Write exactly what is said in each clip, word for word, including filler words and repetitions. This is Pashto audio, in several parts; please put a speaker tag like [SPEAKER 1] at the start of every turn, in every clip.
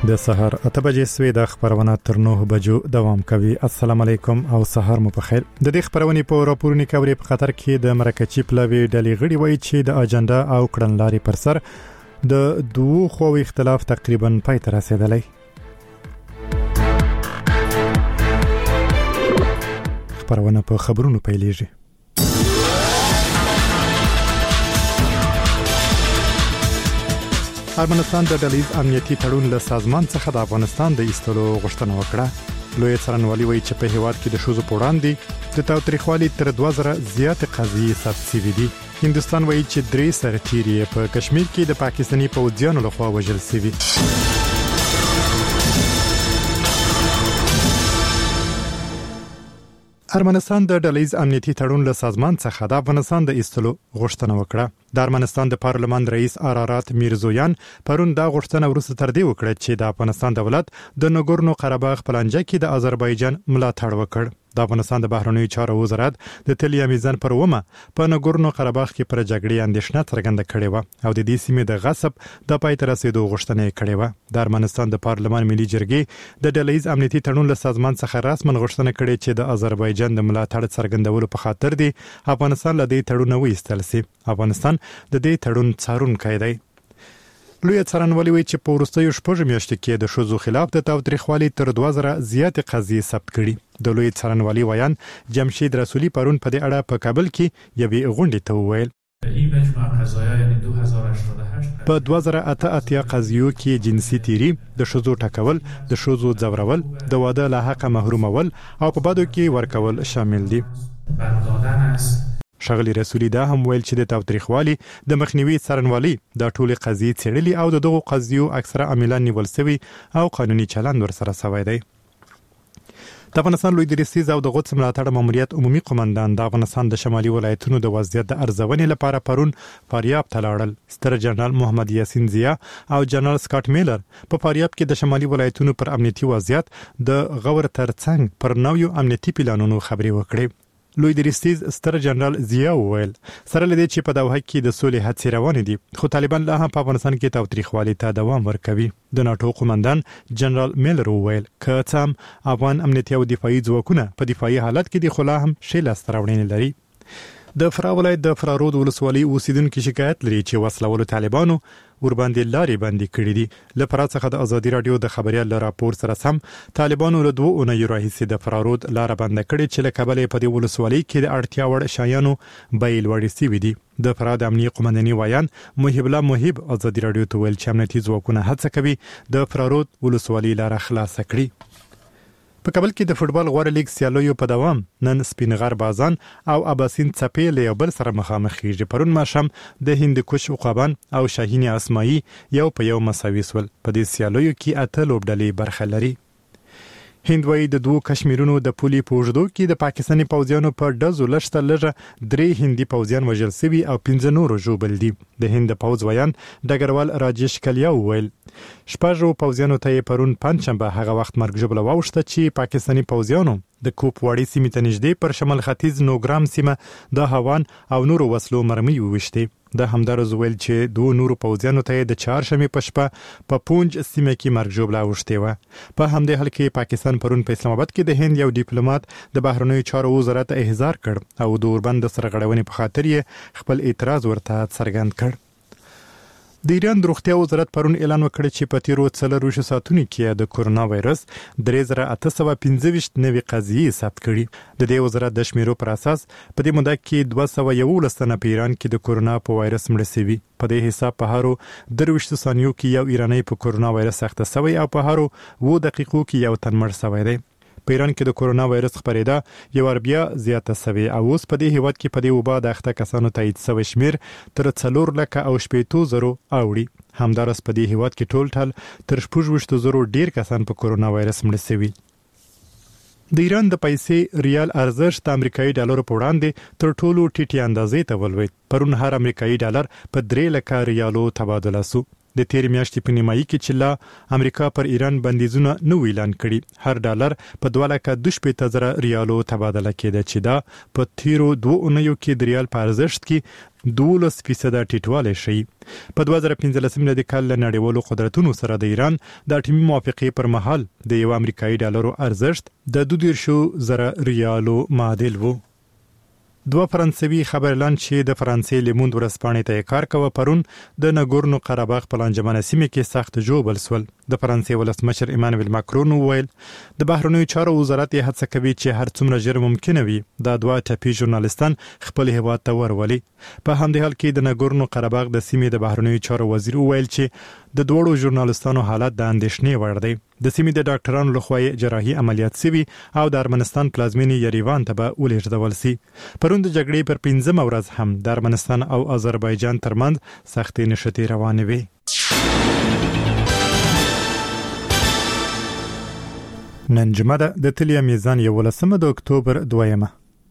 [SPEAKER 1] د سحر اته بجې سوي د خبرونه تر نه بجو دوام کوي. السلام علیکم او سحر مو په خیر. د دې خبرونه په راپورني کوري په خطر کې د مرکچی پلوي ډلې غړي وایي چې د اجنډا او کړنلاري پر سر د دوه خو اختلاف تقریبا پای ته رسیدلی. خبرونه په خبرونو پیلېږي. ارمنستان د ډلهیز امنیتي تړون له سازمان څخه د افغانستان د ایستلو غوښتنه وکړه. لوی څارنوالي وایي چې په هیواد کې د شوزو په وړاندې د تاوتریخوالي تر دوه زره زیات قضیې ثبت شوي دي. هندستان وایي چې درې سرتیري په کشمیر کې د پاکستاني پوځیانو لخوا وژل شوي. ارمنستان د ډلهیز امنیتي تړون له سازمان څخه د افغانستان د ایستلو غوښتنه وکړه. د ارمنستان د پارلمان رئیس ارارات میرزویان پرون دا غوښتنه ورسته تر دې وکړه چې د افغانستان دولت د نګورنو قرهباغ پلانجه کې د آذربایجان ملاتړ وکړ. د افغانستان د بهرنیو چارو وزارت د تل یمیزن پر ومه په نګورنو قرهباغ کې پر جګړې اندېښنه څرګنده کړې و او د دې سیمې د غصب د پای ته رسیدو غوښتنه کړې و. د ارمنستان د پارلمان ملي جرګې د ډلهیز امنیتي تړون له سازمان څخه رسمن غوښتنه کړې چې د آذربایجان د ملاتړ څرګندولو په خاطر دی افغانستان له دې تړون وایستل سي. افغانستان د دې تړون څارونکی دی. لوی څارنوالي وایي چې په وروستیو شپږ میاشتو کې د شوزو خلاف د تاوتریخوالي تر دوه زره زیات قضیې ثبت کړي. د لوی څارنوالي ویان جمشید رسولي پرون په دې اړه په کابل کې یوې غونډې ته وویل. په دوه زره اته اتیا قضیو کې جنسي تیری، د شوزو ټکول، د شوزو ځورول، د واده له حقه محرومول او په بدو کې ورکول شامل دي. شغلی رسولي دا هم ویل چې د تاوتریخوالي د مخنیوي څارنوالي د ټولې قضیې څېړلي او د دغو قضیو اکثره عاملان نیول شوي او قانوني چلند ورسره شوی دی. د افغانستان لوی درستیز او د قدس ملاتړ ماموریت عمومي قومندان د افغانستان د شمالي ولایتونو د وضعیت د ارزونې لپاره پرون فاریاب ته لاړل. ستر جنرال محمد یاسین ضیا او جنرال سکاټ میلر په فاریاب کې د شمالي ولایتونو پر امنیتي وضعیت د غور ترڅنګ پر نویو امنیتي پلانونو خبرې وکړې. لوی درستیز ستر جنرال ضیا وویل سره لدی چې په دوحه کې د سولې هڅې روانې دي خو طالبان لا هم په افغانستان کې تاوتریخوالي ته دوام ورکوي. د ناتو قومندان جنرال میلر وویل که څه هم افغان امنیتي او دفاعي ځواکونه په دفاعي حالت کې دي خو لا هم ښې لاسته راوړنې لري. د فراه ولایت د فرارود ولسوالۍ اوسیدونکو شکایت لري چې وسلوالو طالبانو ورباندې لارې بندي کړې دي. له فراه څخه د ازادي رادیو د خبريال له راپور سره سم طالبانو له دوه اونۍ راهیسې د فرارود لار بند کړې چې له کابل په دې ولسوالۍ کې د اړتیا وړ شایانو بیل وړي سوي دي. د فراه د امنیتي قومنداني ویان محب الله محب ازادي رادیو ته ویل چې امنیتي ځواکونه هڅه کوي د فرارود ولسوالۍ لار خلاص کړي. په کابل کې د فوتبال غوړ لیګ سیالیو په دوام نن سپینغر بازان او اباسین څپې له یو بل سره مخامخ کیږي. پرون ماښام د هندکوش عقابان او شاهین اسماعي یو په یو مساوي سول. په دې سیالیو کې اته لوبډلې برخه لري. هندوی د دوه کشمیرونو د پولي پوجدو کې د پاکستاني پوځیانو په ډزو لشته لږه درې هندي پوځیان وژل شوي او پنځه نور ژوبل دي. د هند پوځ ویان ډګروال راجیش کلیا وویل شپږو پوځیانو ته پرون پنځشنبه هغه وخت مرګ ژوبله واوښته چې پاکستاني پوځیانو د کوپ وړي سیمې ته نږدې پر شمال ختیځ نوګرام سیمه د هوان او نورو وسلو مرمۍ وویشتې. د همدارز ویل چې دوه نورو پوځیانو ته د چهارشنبې په شپه په پونج سیمه کې مرګ ژوبله اوښتې وه. په همدې حال کې پاکستان پرون په اسلام آباد کې د هند یو ډیپلوماټ د بهرنیو چارو وزارت احضار کړ او د اوربند سرغړونې په خاطر یې خپل اعتراض ورته څرګند کړ. د ایران د روغتیا وزارت پرون اعلان وکړ چې په تیرو څلورویشتو ساعتونو کې د کورونا وایرس درې زره اته سوه پنځه ویشت نوې قضیې ثبت کړي. د دې وزارت د شمیرو پر اساس په دې موده کې دوه سوه یولس تنه په ایران کې د کورونا په وایرس مړه شوي. په دې حساب په هرو درویشتو ثانیو کې یو ایرانی په کورونا وایرس اخته شوی او په هرو اووه دقیقو کې یو تن مړ شوی دی. په ایران کې د کورونا وایرس خپرېده یو اربیا زیاته شوې او اوس په دې هیواد کې په دې وبا د اخته کسانو تایید شوی شمیر تر څلور لکه او شپېتو زرو اوړي. همدارس په دې هیواد کې ټول ټال تر شپږ ویشتو زرو ډیر کسان په کورونا وایرس مړه شوي. د ایران د پیسې ریال ارزښت د امریکایي ډالرو په وړاندې تر ټولو ټیټې اندازې ته ولوېد. پرون هر امریکایي ډالر په درې لکه ریالو تبادله شو. د تیر میاشتې په نیمایي کې چې لا امریکا پر ایران بندیزونه نو اعلان کړي. هر ډالر په دوه لکه دوه شپېته زره ریالو تبادله کېده چې دا په تیرو دوه اونیو کې د ریال په ارزښت کې دولس فیصده ټیټوالی شي. په دوه زره پنځلس میلادي کال له نړیوالو قدرتونو سره د ایران د اټومي موافقې پر مهال د یو امریکایي ډالرو ارزښت د دوه دیرشو زره ریالو معادل وو. دوه فرانسوي خبرلان چې د فرانسې لیموند ورځپاڼې ته کار کوي پرون د ناګورنو قرهباغ په لانجمنه سیمه کې سخت جوړ سول. د فرانسې ولسمشر ایمانوئل ماکرون وویل د بهرنیو چارو وزارت یې هڅه کوي چې هر څومره ژر ممکن وي دا دوه ټاپي ژورنالیستان خپل هیواد ته ورولي. په همدې حال کې د ناګورنو قرهباغ د سیمې د بهرنیو چارو وزیر وویل چې د دوړو ژورنالیستانو حالت د اندېښنې وړ دی. د سیمې د ډاکټرانو لخوا جراحي عملیات شوي او د ارمنستان پلازمینې یریوان ته به ولېږدول شي. پرون د جګړې پر پنځمه ورځ هم د ارمنستان او آذربایجان ترمنځ سختې نښتې روانې وي. نن جمعه ده د تلیا میزان یولسمه د اکتوبر دویمه.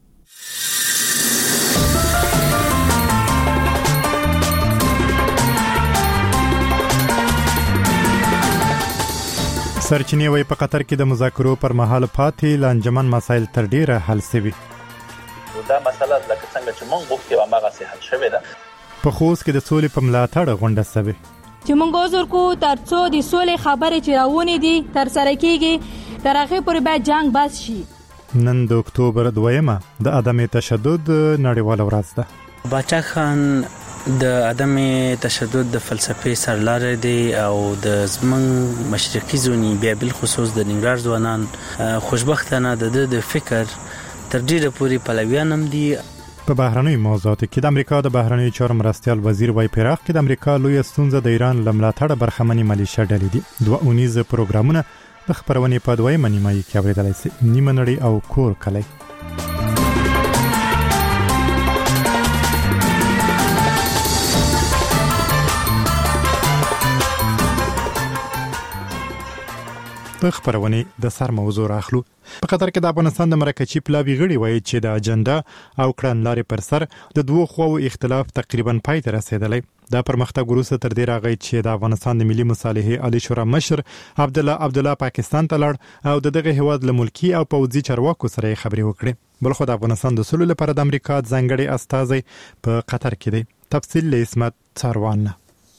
[SPEAKER 1] سرچینې وای په قطر کې د مذاکرو پر مهال پاتې لانجمن مسایل تر ډیره حل شوي.
[SPEAKER 2] دا مسله لکه څنګه چې موږ غوښتو هغه صحت شوه ده.
[SPEAKER 1] په خوست کې د سولې په ملاتړ غونډه شوه
[SPEAKER 3] چې موږ وزر کو تر څو د سولې خبرې چې راونې دي تر سره کیږي تر هغه پورې به جنگ بس شي.
[SPEAKER 1] نن د اکتوبر دویمه د عدم تشدد نړیواله ورځ ده.
[SPEAKER 4] باچا خان د عدم تشدد د فلسفې سرلارې دی او د زمن مشرقي زونی بیا بل خصوص د ننګرهار ځوانان خوشبختانه د د فکر تر ډیره پوری پلویان هم دي.
[SPEAKER 1] په بهرنیو موضوعاتو کې د امریکا د بهرنیو چارو مرستیال وزیر وای پیراخ کې د امریکا لوی ستونزه د ایران لملاتړ برخمنې ملیشیا ډلې دي. دوه اونیز پروګرامونه د خبرونې په دویمه نیمایي کې اوریدلای شي. نیمه نړۍ او کور کلی. په خبرونه د سر موضوع راخلو. په قطر کې د افغانستان د مرکزي پلاوی غړي وایي چې د اجنډا او کړنلارې پر سر د دوه خواو اختلاف تقریبا پای ته رسیدلی. دا پرمختګ وروسته تر دې راغی چې د افغانستان د ملي مصالحې عالی شورا مشر عبد الله عبد الله پاکستان ته لاړ او دغه هیواد له ملکی او پوځي چارواکو سره خبرې وکړې. بلخو د افغانستان د سولې لپاره د امریکا ځانګړي استازي په قطر کې دی. تفصیل له اسمت څاروان.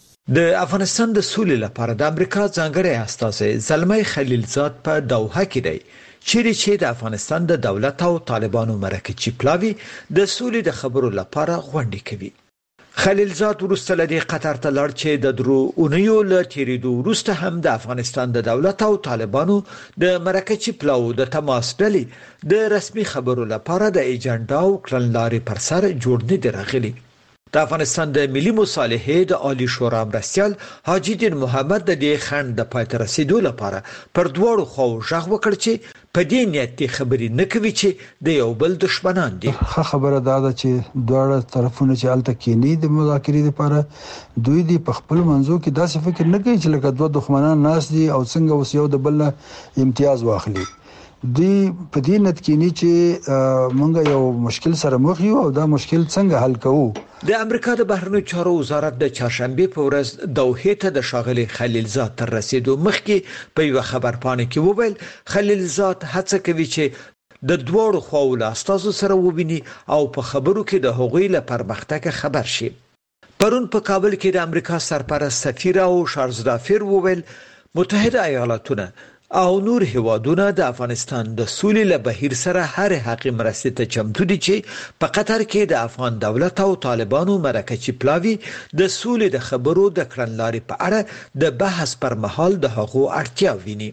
[SPEAKER 5] د افغانستان د سولې لپاره د امریکا ځانګړي استازي زلمي خلیلزاد په دوحه کې دی چیرې چې د افغانستان د دولت او طالبانو مرکزي پلاوی د سولې د خبرو لپاره غونډې کوي. خلیلزاد ورسته لدی قطر ته لاړ چې د درو اونیو له تیریدو ورسته هم د افغانستان د دولت او طالبانو د مرکزي پلاو د تماس ډلې د رسمي خبرو لپاره د ایجنډا او کړنلارې پر سر جوړ نه دی راغلي. د افغانستان د ملي مصالحې د عالی شورا مرستیال حاجی دین محمد د دې خند د پاتې رسیدو لپاره پر دوړو خو ژغ وکړ چې په دې نیت خبرې نه کوي چې د یو بل دشمنان دي.
[SPEAKER 6] خبره دا ده چې دواړه طرفونه چې الته کېنی د مذاکرې لپاره دوی دی په خپل منځو کې داسې فکر نه کوي چې لکه دوه دښمنان ناس دي او څنګه وس یو د بل امتیاز واخلي. دی په دې نت کې نه چې مونږ یو مشکل سره مخ یو او دا مشکل څنګه حل کوو.
[SPEAKER 5] د امریکا د بهرنیو چارو وزارت د چهارشنبه په ورځ دوحه ته د شاغلي خلیلزاد تر رسیدو مخکې په یو خبرپاڼه کې وویل خلیلزاد هڅه کوي چې د دوړو خواو له استازو سره وویني او په خبرو کې د هغوی له پرمختګ خبر شي. پرون په کابل کې د امریکا سرپرست سفیر او شارزدافیر وویل متحده ایالاتونه او نور هیوادونه د افغانستان د سولې له بهیر سره هر حقي مرستې ته چمتو دي چې په قطر کې د افغان دولت او طالبانو مرکزي پلاوی د سولې د خبرو د کړنلارې په اړه د بحث پر مهال د هغو اړتیا ویني.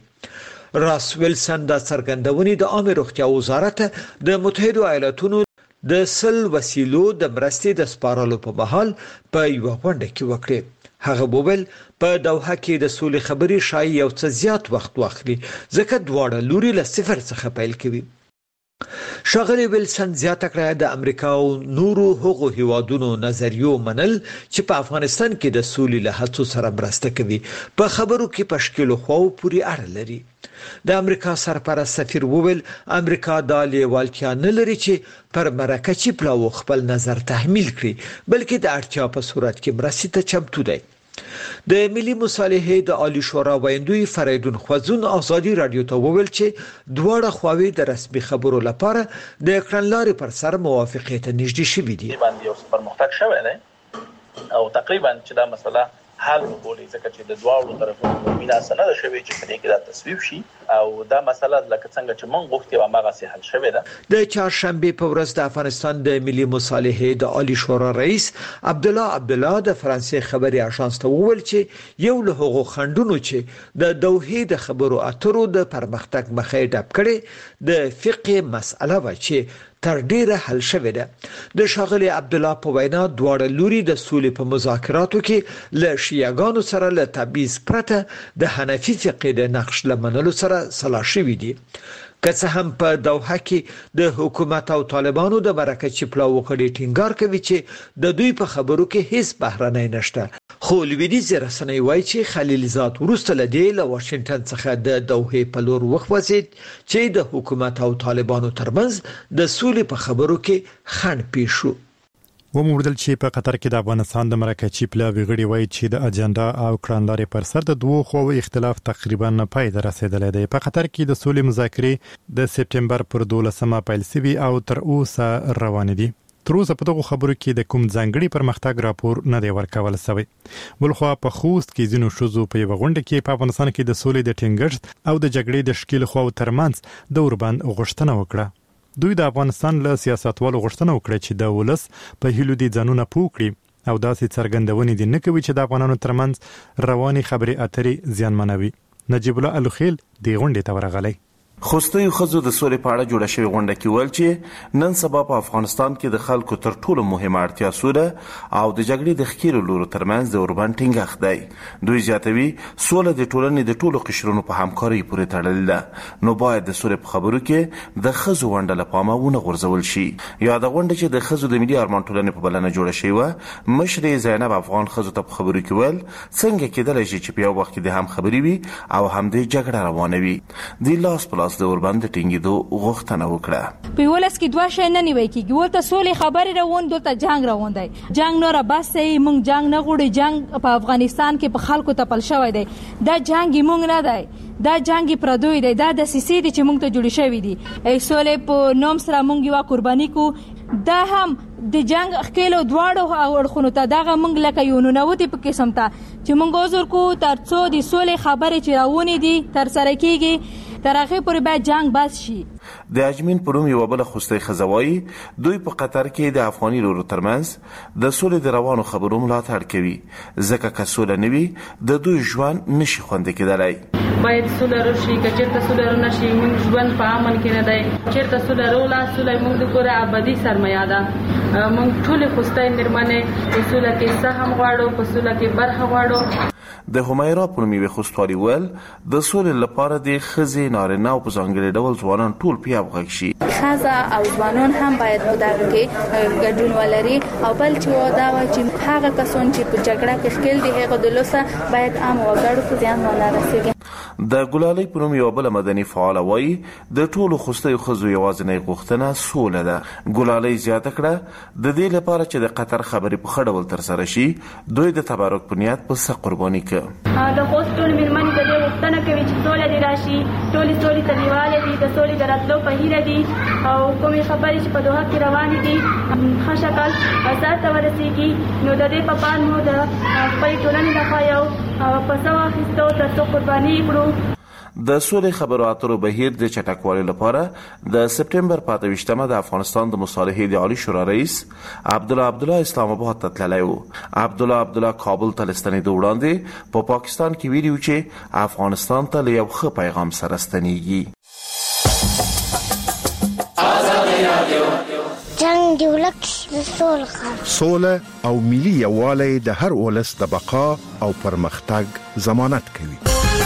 [SPEAKER 5] راس ویلسن د څرګندونې د عامه روغتیا وزارت د متحده ایالاتونو د سل وسیلو د مرستې د سپارلو په مهال په یو غونډه کې وکړه. هغه بوبل په دوحه کې د سولې خبرې شای یو څه زیات وخت واخلي ځکه دواړه لوري له صفر څخه پیل کوي. شاغلی ویلسن زیاته کړه د امریکا او نورو هغو هیوادونو نظریو منل چې په افغانستان کې د سولې له هڅو سره مرسته کوي په خبرو کې پشکلو خو پوری اړه لري. د امریکا سرپرست سفیر وویل امریکا د لیوالتیا نه لري چې پر مرکزي پلاو خپل نظر تحمیل کړي بلکې د اړتیا په صورت کې مرستې ته چمتو دی. د ملي مصالحې د عالی شورا ویندوی فریدون خوځون ازادي رادیو ته وویل چې دواړه خواوې د رسمي خبرو لپاره د کړنلارې پر سر موافقت نږدې شوې دي.
[SPEAKER 2] باندې اوس پرمختګ شوی دی او تقریبا چې دا مسله حل وبولي ځکه چې د دواړو طرفونو میناسه نه شوي چې په دې کې دا تصویب شي او دا مسله لکه څنګه چې مونږ غوښتي و هغه سي حل شوی ده.
[SPEAKER 5] د چهارشنبه په ورځ د افغانستان د ملي مصالحې د عالی شورا رئیس عبد الله عبد الله د فرانسې خبري اژانس ته وویل چې یو له هغو خندونو چې د دوحې د خبرو اترو د پرمختګ مخې ډب کړي د فقه مسأله و چې تر ډیره حل شوه ده. د شاغلي عبد الله په وینا دواړه لوري د سولې په مذاکراتو کې له شیعاګانو سره له تبعیض پرته د حنفي فقه د نقش لمنلو سره سلا شوی دي. که څه هم په دوحه کې د حکومت او طالبانو د برکت چپلا وکړي ټینګار کوي چې د دوی په خبرو کې هیڅ بهرنۍ نشته. خو لویدیځ رسنۍ وایي چې خلیلزاد وروسته له دې له واشنگټن څخه د دوحې په لور وخوځید چې د حکومت او طالبانو ترمنځ د سولې په خبرو کې خنډ پیښ شو.
[SPEAKER 1] وموردل چې په قطر کې د افغانستان د مرکه چیپلا ویغړی وایي چې د اجنډا او کړنلارې پر سر د دوه خو اختلاف تقریبا نه پای ته رسیدلی دی. په قطر کې د سولې مذاکرې د سپټمبر پر دولسمه پیل شوي او تر اوسه روان دي. تر اوسه په دغه خبرو کې د کوم ځانګړي پرمختګ راپور نه دی ورکول شوی. بلخو په خوست کې ځینو شوزو په یو غونډه کې په افغانستان کې د سولې د ټینګښت او د جګړې د شکیل خو ترمنځ د اوربند غوښتنه وکړه. دوی د افغانستان له سیاستوالو غوښتنه وکړه چې د ولس په هیلو دي ځانونه پوکړي او داسې څرګندونې دي نه کوي چې د افغانانو ترمنځ رواني خبرې اترې زیانمنوي. نجیب الله الخیل دی غونډې ته ورغلی.
[SPEAKER 7] خوستي خزو د سولې په اړه جوړه شوې غونډه کې ویل چې نن سبا په افغانستان کې د خلکو تر ټولو مهمه اړتیا سوله او د جګړې د ښکیلو لورو ترمنځ د اوربند ټینګښت دی. دوی زیاتوي سوله د ټولنې د ټولو قشرونو په همکارۍ پورې تړلې ده، نو باید د سولې په خبرو کې د خزو ونډه له پامه ونه غورځول شي. یا د غونډه چې د خزو د ملي ارمان ټولنې په بلنه جوړه شوې وه، مشرې زینب افغان خزو ته په خبرو کې ویل څنګه کېدلی شي چې په یو وخت کې د هم خبرې وي او هم د جګړه روانه وي. د لاس په لاس د اوربند ټینګېدو غوښتنه وکړه.
[SPEAKER 3] په ولس کې دوه شی نه نیوي کېږي، ورته سولې خبرې روان دلته جنگ روان دی. جنگ نور بس دی، مونږ جنگ نه غوړي. جنگ په افغانستان کې په خلکو تپل شوی دی. دا جنگ مونږ نه دی، دا جنگ پردوی دی، دا د سیسي دي چې مونږ ته جوړ شوی دي. ای سولې په نوم سره مونږ یو قرباني کو. دا هم د جنگ خکېلو دواړو اړخونو ته دغه مونږ لکه یو ننوتې په قسم ته چې مونږ عذر کو تر څو د سولې خبرې چې راونې دي تر سره کېږي تر هغه پورې باید جنگ بس شي.
[SPEAKER 7] د اجمین پروم یو بل خوستي خزوایی دوی په قطر کې د افغاني لورو ترمنځ د سولې د روانو خبرو ملاتړ کوي، ځکه که سوله نه وي د دوی ژوند نشي خوندي کېدلی.
[SPEAKER 8] باید سوله راشي، که چېرته سوله رانشي موږ ژوند په امن کې نه دی. چېرته سوله روله سوله موږ د کور ابدي سرمایه ده. موږ ټول خوستي مېرمنې په سوله کې سهم غواړو، په سوله کې برخه غواړو.
[SPEAKER 7] د همیرا پرمیوي خوستوالي ول د سولې لپاره د خزي نارینه او په ځانګړي ډول ځوانان ټول پیاو غږ شي.
[SPEAKER 9] خزه او ځوانان هم باید په دغه کې ګډون ولري او بل چې دا و چې هغه کسان چې په جګړه کې ښکیل دي هغه د لوسه باید عام وګړو ته ځان ونه رسیږي.
[SPEAKER 7] د ګلالۍ پروم یو بل مدني فعال وایي د ټولو خوستي خزو یوازینۍ غوښتنه سوله ده. ګلالۍ زیاته کړه د دې لپاره چې د قطر خبرې په خړول تر سره شي دوی د تبرک بنیاد په څه قرباني کوي.
[SPEAKER 8] د خوست ټول مېرمنې د دې غوښتنه کوي چې سوله دې راشي، ټولې سولې ته دیواله دي، د سولې د راتلو په هیله دي او کومې خبرې چې په دوحه کې روانې دي ښه شکل سر ته ورسېږي. نو د دې په پان مو د خپلې ټولنې لخوا یو پسه واخیستو تر څو قرباني کړو.
[SPEAKER 7] د سولې خبرو اترو بهیر د چټکوالي لپاره د سپټمبر په اته ویشتمه د افغانستان د مصالحې د عالی شورا رئیس عبد الله عبد الله اسلام آباد ته تللی و. عبد الله عبد الله کابل ته لستنېدو وړاندې په پا پاکستان کې ویلي و چې افغانستان ته له یو ښه پیغام سره ستنېږي.
[SPEAKER 10] جنگ دی ولک د سولې
[SPEAKER 11] سوله او ملي یووالی د هر ولس د بقا او پرمختګ ضمانت کوي.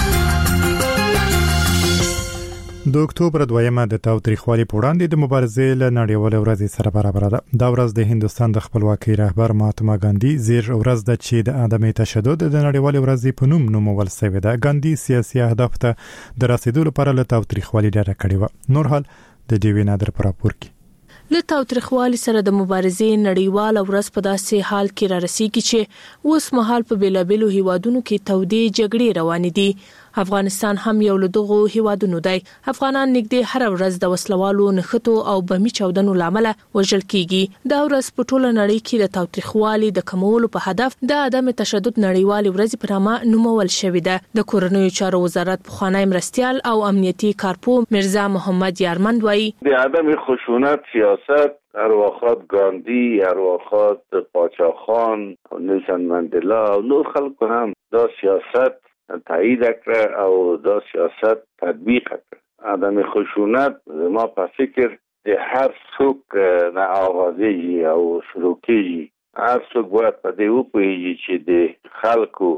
[SPEAKER 1] د اکتوبر دویمه د تاوتریخوالي په وړاندې د مبارزې له نړیوالې ورځې سره برابر ده. دا ورځ د هندستان د خپلواکۍ رهبر مهاتما ګاندي زیر ورځ ده چې د عدم تشدد د نړیوالې ورځې په نوم نومول شوې ده. ګاندي سیاسي اهداف ته د رسیدو لپاره له تاوتریخوالي ډډه کړې وه. نور حال د دې وینادر په راپور کې.
[SPEAKER 12] له تاوتریخوالي سره د مبارزې نړیواله ورځ په داسې حال کې را رسیږي چې اوس مهال په بیلابیلو هیوادونو کې تودې جګړې روانې دي. افغانستان هم یو له دغو هیوادونو دی. افغانان نږدې هر ورځ د وسلوالو نښتو او بمي چاودنو لامل وژل کیږي. دا ورځ په ټوله نړۍ کې د تاوتریخوالي د کمولو په هدف د عدم تشدد نړیوالې ورځ په نامه نومول شوې ده. د کورنیو چارو وزارت پخوانی مرستیال او امنیتي کارپو مرزا محمد یارمند وایي
[SPEAKER 13] د عدم خشونت سیاست ارواخات گاندی، ارواخات پاچاخان، نیلسن مندلا او نور خلکو هم دا سیاست تایید کړ او دا سیاست تطبیق کړ. عدم خشونت ما په فکر د هر څوک نه آغازي او شروع کیږي. هر څوک باید په دې وپوهیږي چې د خلکو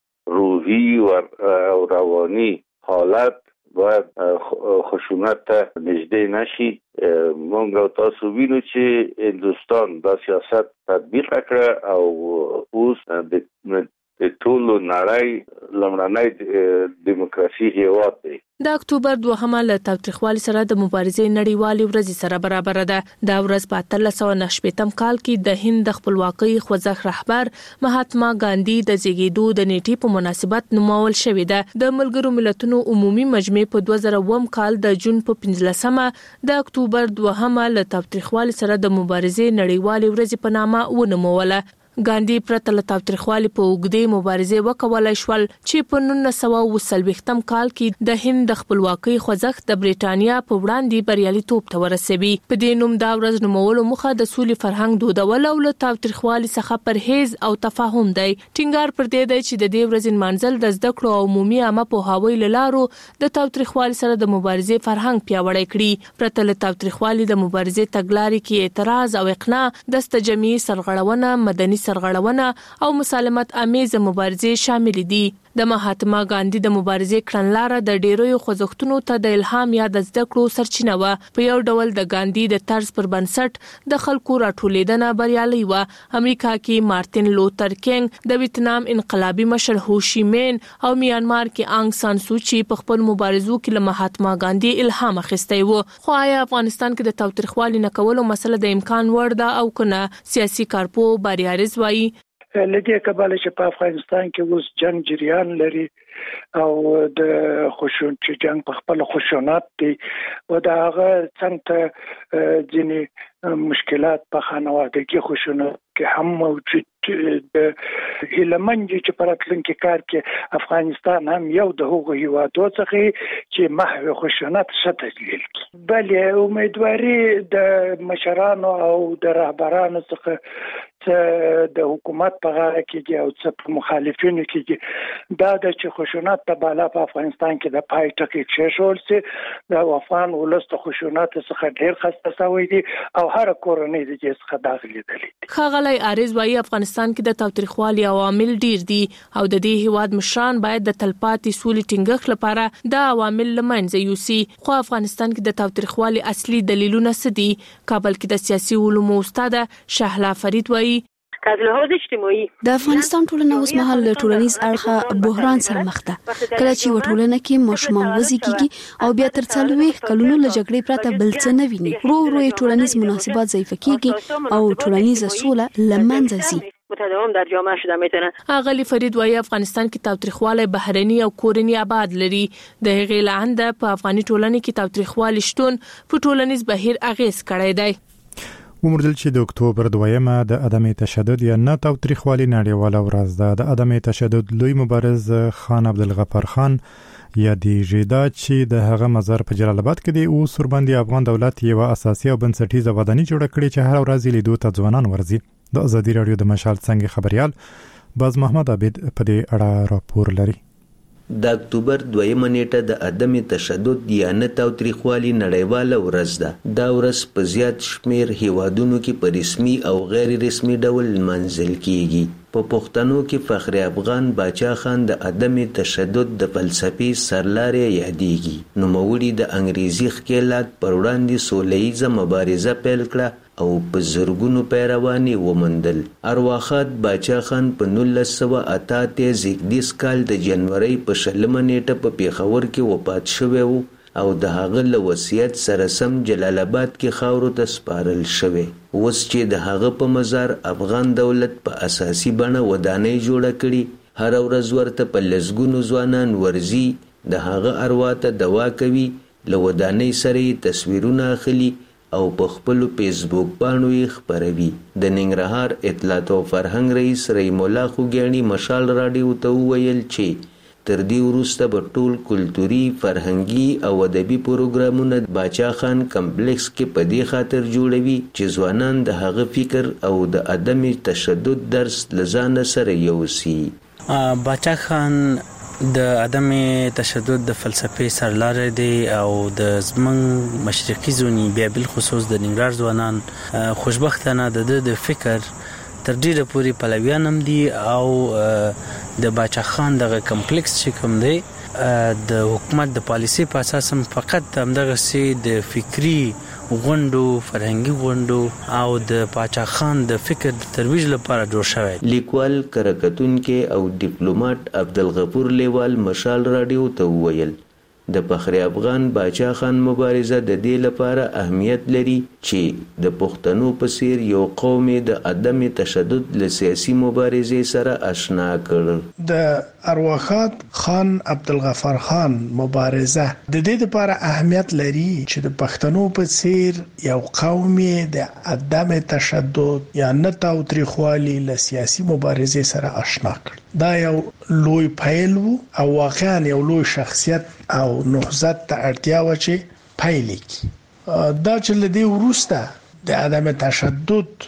[SPEAKER 13] روحي او رواني حالت باید خشونت ته نږدې نشي. موږ او تاسو وینو چې هندوستان دا سیاست تطبیق کړ او اوس د ټولو نړۍ لومړنی دیموکراسي هیواد دی.
[SPEAKER 12] د اکتوبر دوهمه له تاوتریخوالي سره د مبارزې نړیوالې ورځ سره برابر ده. دا ورځ په اتلس سوه نهه شپیتم کال کې د هند د خپلواکۍ خوځښت رهبر مهاتما ګاندی د زیږیدو د نیټې په مناسبت نومول شوې ده. د ملګرو ملتونو عمومي مجمع په دوه زره اووم کال د جون په پنځلسمه د اکتوبر دوهمه له تاوتریخوالي سره د مبارزې نړیوالې ورځ په نامه ونوموله. ګاندی پرته له تاوتریخوالي په اوږدې مبارزې وکولای شول چې په نولس سوه اوه څلوېښتم کال کې د هند د خپلواکۍ خوځښت د بریټانیا په وړاندې بریالیتوب ته ورسوي. په دې نوم دا ورځ نومولو موخه د سولې فرهنګ دودول او له تاوتریخوالي څخه پرهیز او تفاهم دی. ټینګار پر دې دی چې د دې ورځې نمانځل د زده کړو او عمومي عامه پوهاوي له لارو د تاوتریخوالي سره د مبارزې فرهنګ پیاوړی کړي. پرته له تاوتریخوالي د مبارزې تګلارې کې اعتراض او اقناع، دسته جمعي سرغړونه، مدني سرغړونه او مسالمت امیزه مبارزې شامل دي. د مهاتما ګاندی د مبارزې کړنلاره د ډیرویو خوځښتونو ته د الهام یا د زده کړو سرچینه و. په یو ډول د ګاندی د طرز پر بنسټ د خلکو راټولیدنه بریالي و. امریکا کې مارټین لوتر کینګ، د ویتنام انقلابي مشر هو شي مین او میانمار کې آنګ سان سوچي په خپل مبارزو کې له مهاتما ګاندی الهام اخیستی و. خو آیا افغانستان کې د تاوتریخوالي نه کولو مسله د امکان وړ ده او کنه؟ سیاسي کارپو باریارز وایي
[SPEAKER 14] لدې کباله چې په افغانستان کې اوس جنگ جریان لري او د خشون چې جنگ په خپل خشونت دی او دا هغه څنګه ځینې مشکلات په خانوادګي خشونت کې هم موجود د هیلمنځ چې پراتلونکي کار کې افغانستان هم یو د هغو هیوادو څخه چې محو خشونت څخه تدلیل کی. بلې امیدواري د مشرانو او د رهبرانو څخه د حکومت په غاړه کې دي او څه په مخالفینو کې دي دا د چې خشونت په بالا په افغانستان کې د پای ټکی کېښول سي د افغان ولس د خشونت څخه ډیر خسته شوی دي او هر کورنۍ د دې څخه داخلي دي.
[SPEAKER 12] خغلی عارض وايي افغانستان کې د تاوتریخوالي عوامل ډیر دي او د دې هیواد مشران باید د تلپاتې سولې ټینګښت لپاره د عوامل لمنځه یوسي. خو افغانستان کې د تاوتریخوالي اصلي دلیلونه څه دي؟ کابل کې د سیاسي علومو استاد شهلا فرید وايي
[SPEAKER 15] د افغانستان ټولنه اوس مهال له ټولنیز اړخه بحران سره مخ ده. کله چې وټولنه کې ماشومان وزېږي او بیا تر څلوېښت کلونو له جګړې پرته بل څه نه ویني، ورو ورو ټولنیز مناسبات ضعیف کیږي او ټولنیزه سوله له منځه ځي.
[SPEAKER 12] متداوم در جامعه شده میتونه. اغلی فرید وايي افغانستان کې تاوتریخوالی بهرني او کورني آباد لري. د هغې لاندې په افغاني ټولنه کې تاوتریخوالی شتون په ټولنیز بهیر اغیز کړی دی.
[SPEAKER 1] ومردل چې د اکتوبر دویمه د عدم تشدد یا نه تاوتریخوالي نړیواله ورځ ده. د عدم تشدد لوی مبارز خان عبدالغفار خان یادېږي دا چې د هغه مزار په جلال آباد کې دی. اوس ورباندې افغان دولت یو اساسي او بنسټیزه ودانۍ جوړه کړې چې هر ورځ لیدو ته ځوانان ورځي. د ازادي رادیو د مشال څنګه خبريال باز محمد عبید په دې اړه راپور لري.
[SPEAKER 16] د اکتوبر دویمه نیټه د عدم تشدد یا نه تاوتریخوالي نړیواله ورځ ده. دا ورځ په زیات شمیر هیوادونو کې په رسمي او غیر رسمي ډول لمانځل کیږي. په پښتنو کې فخر افغان باچا خان د عدم تشدد د فلسفي سرلارې یادېږي. نوموړي د انګریزي ښکېلاک پر وړاندې سوله ییزه مبارزه پیل کړه او په زرګونو پیروان وموندل. ارواخات باچا خان په نولس سوه اته اتیا زیږدیز کال د جنورۍ په شلمه نیټه په پیښور کې وفات شوی و او د هغه له وصیت سره سم جلال آباد کې خاورو ته سپارل شوی. اوس چې د هغه په مزار افغان دولت په اساسي بڼه ودانۍ جوړه کړي، هر ورځ ورته په لسګونو ځوانان ورځي، د هغه اروا ته دوا کوي، له ودانۍ سره تصویرونه اخلي او په خپل فیسبوک باندې یې خبروي. د ننګرهار اطلاعات او فرهنګ رئیس رحیم الله خوګیانی مشال راډیو ته وویل چې تر دې وروسته به ټول کلتوري، فرهنګي او ادبي پروګرامونه باچا خان کمپلیکس کې په دې خاطر جوړوي چې ځوانان د هغه فکر او د عدم تشدد درس لزان سره یوسي.
[SPEAKER 4] باچا خان د عدم تشدد د فلسفې سرلاري دی او د زمنګ مشرقي زونی بیا بل خصوص د ننګرهار ځوانان خوشبختانه د د فکر تر ډیره پوری پلویان هم دي او د باچا خان دغه کمپلیکس چې کوم دی د حکومت د پالیسي په اساس هم فقط همدغه سي د فکری غونډو، فرهنګي غونډو او د باچا خان د فکر د ترویج لپاره جوړ شوی.
[SPEAKER 16] لیکوال، کرکټونکو او ډیپلوماټ عبدالغفور لیوال مشال راډیو ته وویل د فخر افغان باچا خان مبارزه د دې لپاره اهمیت لري چې د پښتنو په څیر یو قوم د عدم تشدد له سیاسي مبارزې سره آشنا کړ.
[SPEAKER 17] د ارواخات خان عبدالغفار خان مبارزه د دې لپاره اهمیت لري چې د پښتنو په څیر یو قوم د عدم تشدد یا نه تاوتریخوالي له سیاسي مبارزې سره آشنا کړ. دا یو لوی پیل وو او واقعا یو لوی شخصیت او نهضت ته اړتیا و چې پیل کی. دا چې لدی ورسته د عدم تشدد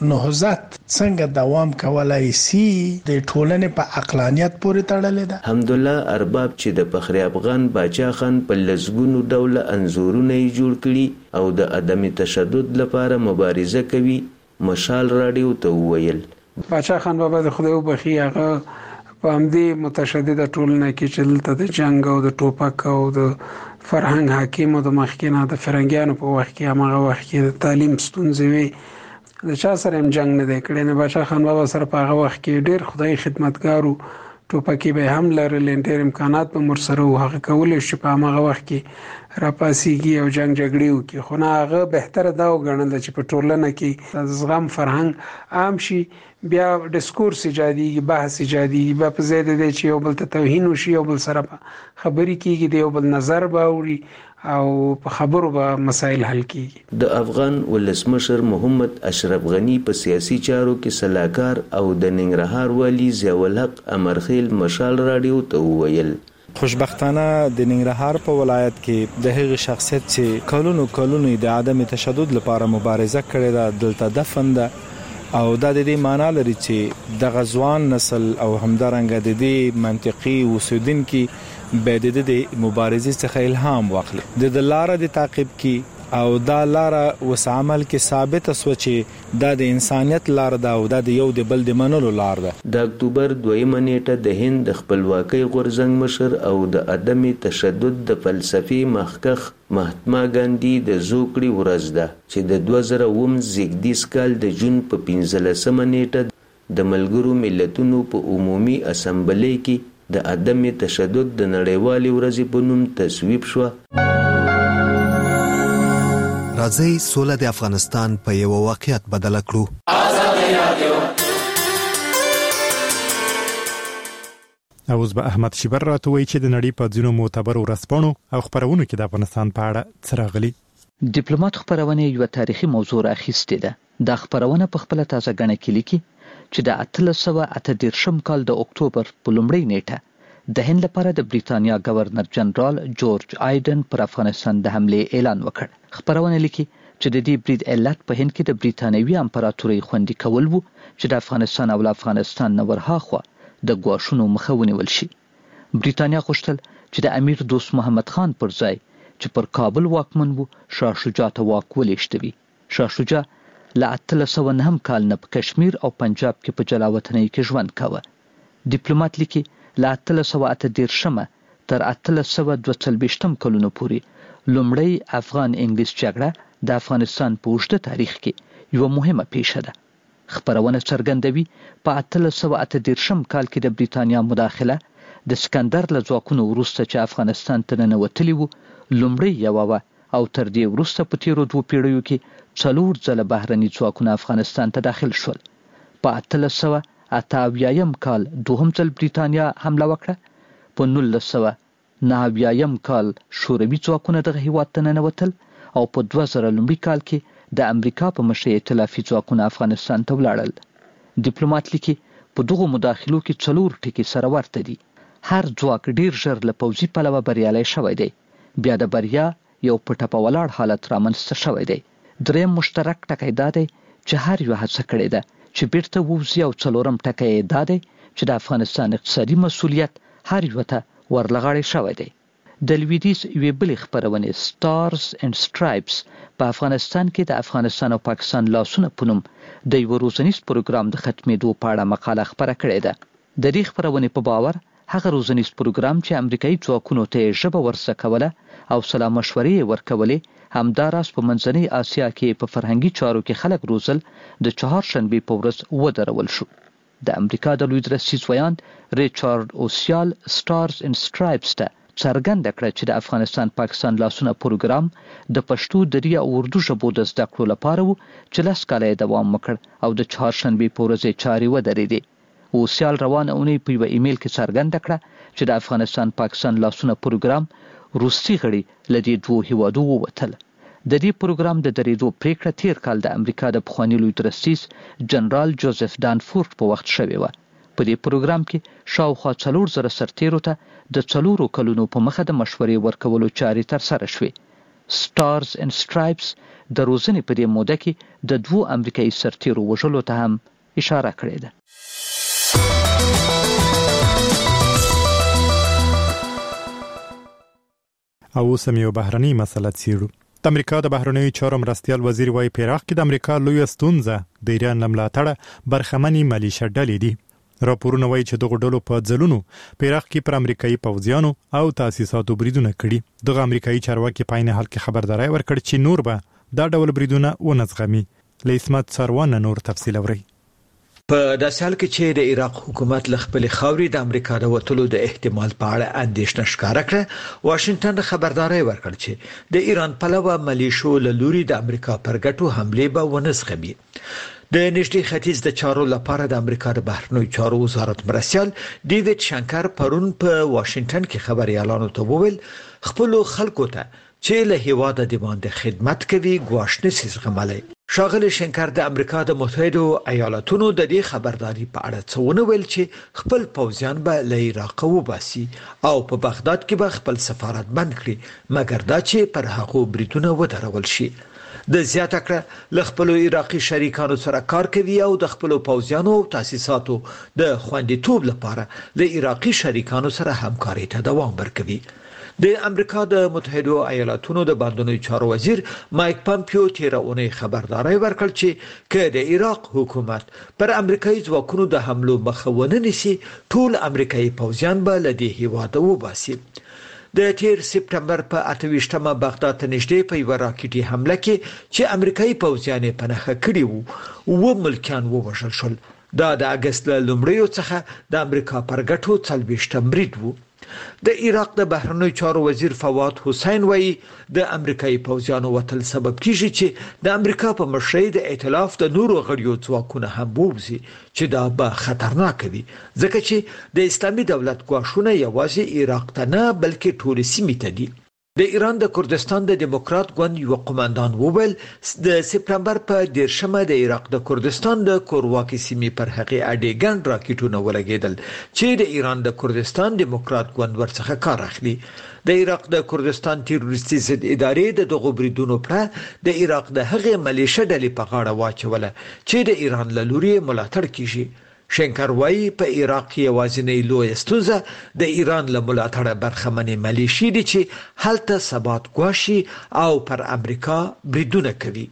[SPEAKER 17] نهضت څنګه دوام کولای شي د ټولنې په عقلانیت پورې تړلې ده.
[SPEAKER 16] حمدالله ارباب چې د فخر افغان باچا خان په لسګونو ډوله انزورونه جوړ کړي او د عدم تشدد لپاره مبارزه کوي، مشال راډیو ته وویل
[SPEAKER 18] باچا خان بابا د خدای وبخي هغه په همدې متشدده ټولنه کې چې دلته د جنگ او د ټوپک او د فرهنګ حاکم او د مخکینه د فرنګیانو په وخت کې هغه وخت کې د تعلیم ستونزې وي، د چا سره هم جنگ نه دی کړی. نه باچا خان بابا سره په هغه وخت کې ډیر خدای خدمتګارو، ټوپکې به هم لرل، ډیر امکانات به مرسره و، هغه کولای شي په هغه وخت کې راپاسيږي او جنگ جګړې وکړي. خو نه هغه بهتره دا وګڼل چې په ټولنه کې زغم فرهنګ عام شي، بیا ډیسکورس ایجادي، بحث ایجادي، بیا په زیاده دی چې یو بل ته توهین وشي، یو بل سره خبرې کیږي، د یو بل نظر باوري او په خبرو به مسایل حل کیږي.
[SPEAKER 16] د افغان ولسمشر محمد اشرف غنی په سیاسي چارو کې سلاکار او د ننګرهار والی ضیاء الحق امرخیل مشال راډیو ته وویل
[SPEAKER 19] خوشبختانه د ننګرهار په ولایت کې د هغه شخصیت چې کلونو کلونو د عدم تشدد لپاره مبارزه کړې ده دلته دفن ده او دا د دې معنی لري چې د غزوان نسل او همدارنګه د دې منطقي اوسیدونکو به د دې مبارزې څخه الهام واخلي، د لاره د تعقیب کی او دا لاره وس عمل کې ثابت اسو چې دا د انسانيت لار ده او دا د یو د بل د منلو لار ده.
[SPEAKER 16] د اکتوبر دویمه نیټه د هند د خپلواکۍ غورځنګ مشر او د عدم تشدد د فلسفي مخکخ مهاتما ګاندی د زوکړي ورځ ده چې د دوه زره اووه زیږدیز کال د جون په پنځلسمه نیټه د ملګرو ملتونو په عمومي اسمبلی کې د عدم تشدد د نړیوالې ورځې په نوم تصویب شو.
[SPEAKER 20] راځي سوله د افغانستان په یو واقعیت بدل کړو.
[SPEAKER 1] اوس به احمد شیبر راته وایي چې د نړۍ په ځینو معتبرو ورځپاڼو او خبرونو کې د افغانستان په اړه څه راغلي.
[SPEAKER 21] ډیپلوماټ خبرونه یو تاریخي موضوع راخیستې ده. دا خبرونه په خپل تازه غنه کې لیکي چې د اتلس سوه اته دیرشم کال د اکتوبر په لومړۍ نیټه د هند لپاره د بریتانیا گورنر جنرال جورج آیډن پر افغانستان د حمله اعلان وکړ. خبرونه لیکي چې د دې برید علت په هند کې د بریتانوي امپراتورۍ خوندي کول وو چې د افغانستان او افغانستان نه ورهاخوا د ګواښونو مخه ونیول شي. بریتانیا غوښتل چې د امیر دوست محمد خان پر ځای چې پر کابل واکمن وو شاه شجاع ته واک ولېږدوي. شاه شجاع له اتلس سوه نهم کال نه په کشمیر او پنجاب کې په جلاوطنۍ کې ژوند کاوه. ډیپلوماټ لیکي له اتلس سوه اته دیرشمه تر اتلس سوه دوه څلوېښتم کلونو پورې لومړی افغان انګلیس جګړه د افغانستان په اوږده تاریخ کې یوه مهمه پیښه ده. خبرونه څرګندوي په اتلس سوه اته دیرشم کال کې د بریتانیا مداخله د سکندر له ځواکونو وروسته چې افغانستان ته ننوتلي وو لومړی یوه وه او تر دې وروسته په تیرو دوو پیړیو کې څلور ځله بهرني ځواکونه افغانستان ته داخل شول. په اتلس سوه اته اویایم کال دوهم ځل بریتانیا حمله وکړه. په نولس سوه نهه اویایم کال شوروي ځواکونه دغه هیواد ته ننوتل او په دوه زره لومړي کال کې د امریکا په مشرۍ ائتلافي ځواکونه افغانستان ته ولاړل. ډیپلوماټ لیکي په دغو مداخلو کې څلور ټکي سره ورته دي. هر ځواک ډیر ژر له پوځي پلوه بریالی شوی دی. بیا د بریا یو په ټپه ولاړ حالت رامنځته شوی دی. دریم مشترک ټکی دا دی چې هر یو هڅه کړې ده چې بیرته ووځي او څلورم ټکی یې دا دی چې د افغانستان اقتصادي مسؤلیت هر یو ته ورلغاړی شوی دی. د لویدیځ یوې بلې خپرونې سټارز اینډ سټرایپس په افغانستان کې د افغانستان او پاکستان لاسونه په نوم د یو روزنیز پروګرام د ختمېدو په اړه مقاله خپره کړې ده. د دې خپرونې په باور هغه روزنیز پروګرام چې امریکایي ځواکونو ته یې ژبه ورزده کوله او سلا مشورې یې ورکولې همداراز په منځنۍ اسیا کې په فرهنګي چارو کې خلک روزل د چهارشنبې په ورځ ودرول شو. د امریکا د لوی درستیز ویاند ریچارډ اوسیال سټارز اینډ سټرایپس ته څرګنده کړه چې د افغانستان پاکستان لاسونه پروګرام د پښتو دری او اردو ژبو د زده کړو لپاره و چې لس کاله یې دوام وکړ او د چهارشنبې په ورځ یې چارې ودرېدې. اوسیال روانه اونۍ په یوه ایمیل کې څرګنده کړه چې د افغانستان پاکستان لاسونه پروګرام روسي غړي له دې دوو هیوادو ووتل. د دې پروګرام د درېدو پریکړه تیر کال د امریکا د پخواني لوی درستیز جنرال جوزف دانفورد په وخت شوې وه. په دې پروګرام کې شاوخوا څلور زره سرتیرو ته د څلورو کلونو په مخه د مشورې ورکولو چارې ترسره شوې. سټارز اینډ سټرایپس د روزنې په دې موده کې د دوو امریکایي سرتیرو وژلو ته هم اشاره کړې ده.
[SPEAKER 1] او اوس هم یو بهرنۍ مسله څیړو. د امریکا د بهرنیو چارو مرستیال وزیر وايي په عراق کې د امریکا لویه ستونزه د ایران له ملاتړه برخمنې ملیشه ډلې دي. راپورونه وايي چې دغه ډلو په ځلونو په عراق کې پر امریکایي پوځیانو او تاسیساتو بریدونه کړي. دغه امریکایي چارواکي په عین حال کې خبرداري ورکړه چې نور به دا ډول بریدونه ونزغمي. لېسمت سروان نور تفصیل اوري.
[SPEAKER 5] په داسې حال کې چې د عراق حکومت له خپلې خاورې د امریکا د وټلو د احتمال په اړه اندېښنه ښکاره کړه، واشنگټن خبرداري ورکړه چې د ایران پلوه ملیشو له لوري د امریکا پر ګټو حمله به ونزغمي. د نږدې ختیځ د چارو لپاره د امریکا د بهرنیو چارو وزارت مرستیال ډیوډ شانکر پرون په واشنگټن کې خبريالانو ته وویل خپل خلکو ته چې له هیواده د باندې خدمت کوي ګواښ نشي زغملای. شاغلی شنکر د امریکا د متحده ایالاتونو د دې خبرداري په اړه څونه ویل چې خپل پوځیان به له عراق وباسي او په بغداد کې به خپل سفارت بند کړي، مګر دا چې پر هغه بریدونه ودرول شي. د زیاته کړه له خپل عراقي شریکانو سره کار کوي او د خپل پوځیانو او تاسیساتو د خوندیتوب لپاره له عراقي شریکانو سره همکاري ته دوام ورکوي. د امریکا د متحده ایالاتونو د باندنوي چارو وزیر مایک پامپیو تیر اونۍ خبرداري ورکړ چې که د عراق حکومت پر امریکایي ځواکونو د حملو مخه ونه نیسي ټول امریکایي پوځیان به له دې هیواده وباسي. د تیر سپټمبر په اته ویشتمه بغداد ته نږدې په یو راکټي حمله کې چې امریکایي پوځیان په نخښه کړي وو و ملکیان ووژل شول. دا د اگست له لومړیو څخه د امریکا پر ګټو څلوېښتم برید وو. د عراق د بهرنیو چارو وزیر فواد حسین وایي د امریکایي پوځیانو وتل سبب کیږي چې د امریکا په مشرۍ د ائتلاف د نورو غړیو ځواکونه هم ووځي چې دا به خطرناک وي ځکه چې د اسلامي دولت ګواښونه یوازې عراق ته نه بلکې ټول سیمې ته دي. د ایران د کردستان د دیموکرات ګوند یو قوماندان وویل د سپټمبر په دیرشمه د عراق د کردستان د کورواکي سیمې پر هغې اډېګن راکټونه ولګېدل چې د ایران د کردستان دیموکرات ګوند ورڅخه کار اخلي. د عراق د کردستان تیروریستي ضد ادارې د دغو بریدونو په د عراق د هغې ملیشه ډلې په غاړه واچوله چې د ایران له لوري ملاتړ کیږي. شنکر وایي په عراق کې یوازینۍ لویه ستونزه د ایران له ملاتړه برخمنې ملیشې دي چې هلته ثبات ګواښي او پر امریکا بریدونه کوي.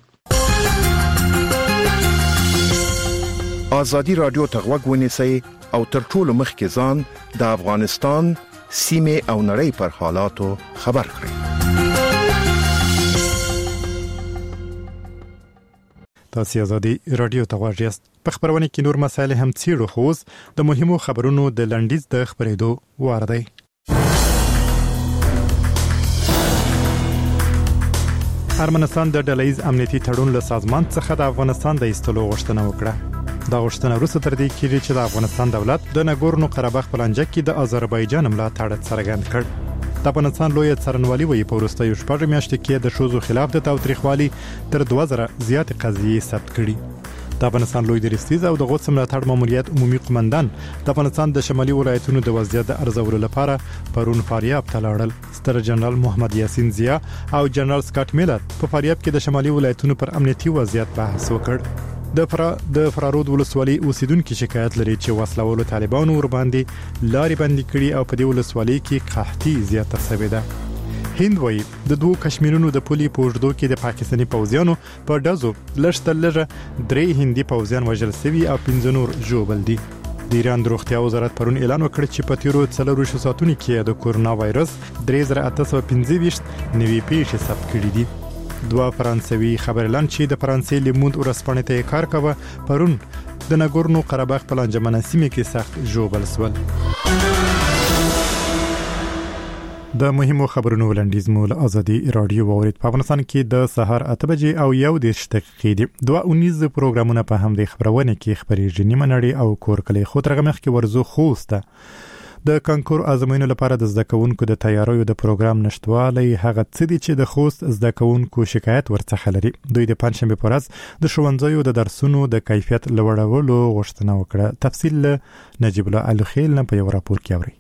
[SPEAKER 11] ازادي رادیو ته غوږ ونیسئ او تر ټولو مخکې ځان د افغانستان سیمه او نړۍ پر حالاتو خبر کړئ.
[SPEAKER 1] تاسو آزادي رادیو ته غواړئ په خبرونه کې نور مسایل هم څیړو خو د مهمو خبرونو د لنډیز د خبرېدو وار دی. ارمنستان د ډلهیز امنیتي تړون له سازمان څخه د افغانستان د ایستلو غوښتنه وکړه. دا غوښتنه وروسته تر دې کېږي چې د افغانستان دولت د ناګورنو قرهبخ په لانجه کې د آذربایجان ملاتړ څرګند کړ. د افغانستان لوی څارنوالي وایي په وروستیو شپږ میاشتو کې د ښځو خلاف د تاوتریخوالي تر دوه زره زیات قضیې ثبت کړي. د افغانستان لوی درستیز او د غوڅ ملاتړ ماموریت عمومي قومندان د افغانستان د شمالي ولایتونو د وضعیت د ارزولو لپاره پرون فاریاب ته لاړل. ستر جنرال محمد یاسین ضیا او جنرال سکاټ میلر په فاریاب کې د شمالي ولایتونو پر امنیتي وضعیت بحث وکړ. د فرا د فرارود ولسوالۍ اوسیدونکو شکایت لري چې وسلوالو طالبانو ور باندې لارې بندي کړي او په دې ولسوالۍ کې قحطي زیاته شوې ده. هند وایي د دوه کشمیرونو د پولي پوجدو کې د پاکستاني پوځیانو په ډزو لږ لږه درې هندي پوځیان وژل شوي او پنځه نور ژوبل دي. د ایران د روغتیا وزارت پرون اعلان وکړ چې په تیرو څلورو ساعتونو کې د کورونا وایرس درې زره اته سوه پنځه ویشت نوې پیښې ثبت کړي دي. دوه فرانسوي خبرلن چې د فرانسې لیموند ورسپانې ته کار کوي پرون د ناګورنو قرهبخ په لانجمنه سیمه کې سخت ژوبل شول. د مهمو خبرونو ولندیز مول ازادي رادیو وورید په افغانستان کې د سهار اته بجې او یو دېرش دقیقې دي. دوه اونیز پروګرامونه په همدې خبرونه کې خبرېږي. نیمه نړۍ او کورکلي خو ترغه مخ کې ورزو خوسته د کانکور ازموینو لپاره د زده کوونکو د تیاریو د پروګرام نشټوالی هغه څه دي چې د خوست زده کوونکو شکایت ورڅخه لري. دوی د پنځشنبه په ورځ د ښوونځیو د درسونو د کیفیت لوړولو غوښتنه وکړه. تفصیل نجیب الله الخیل نه په یو راپور کې اوري.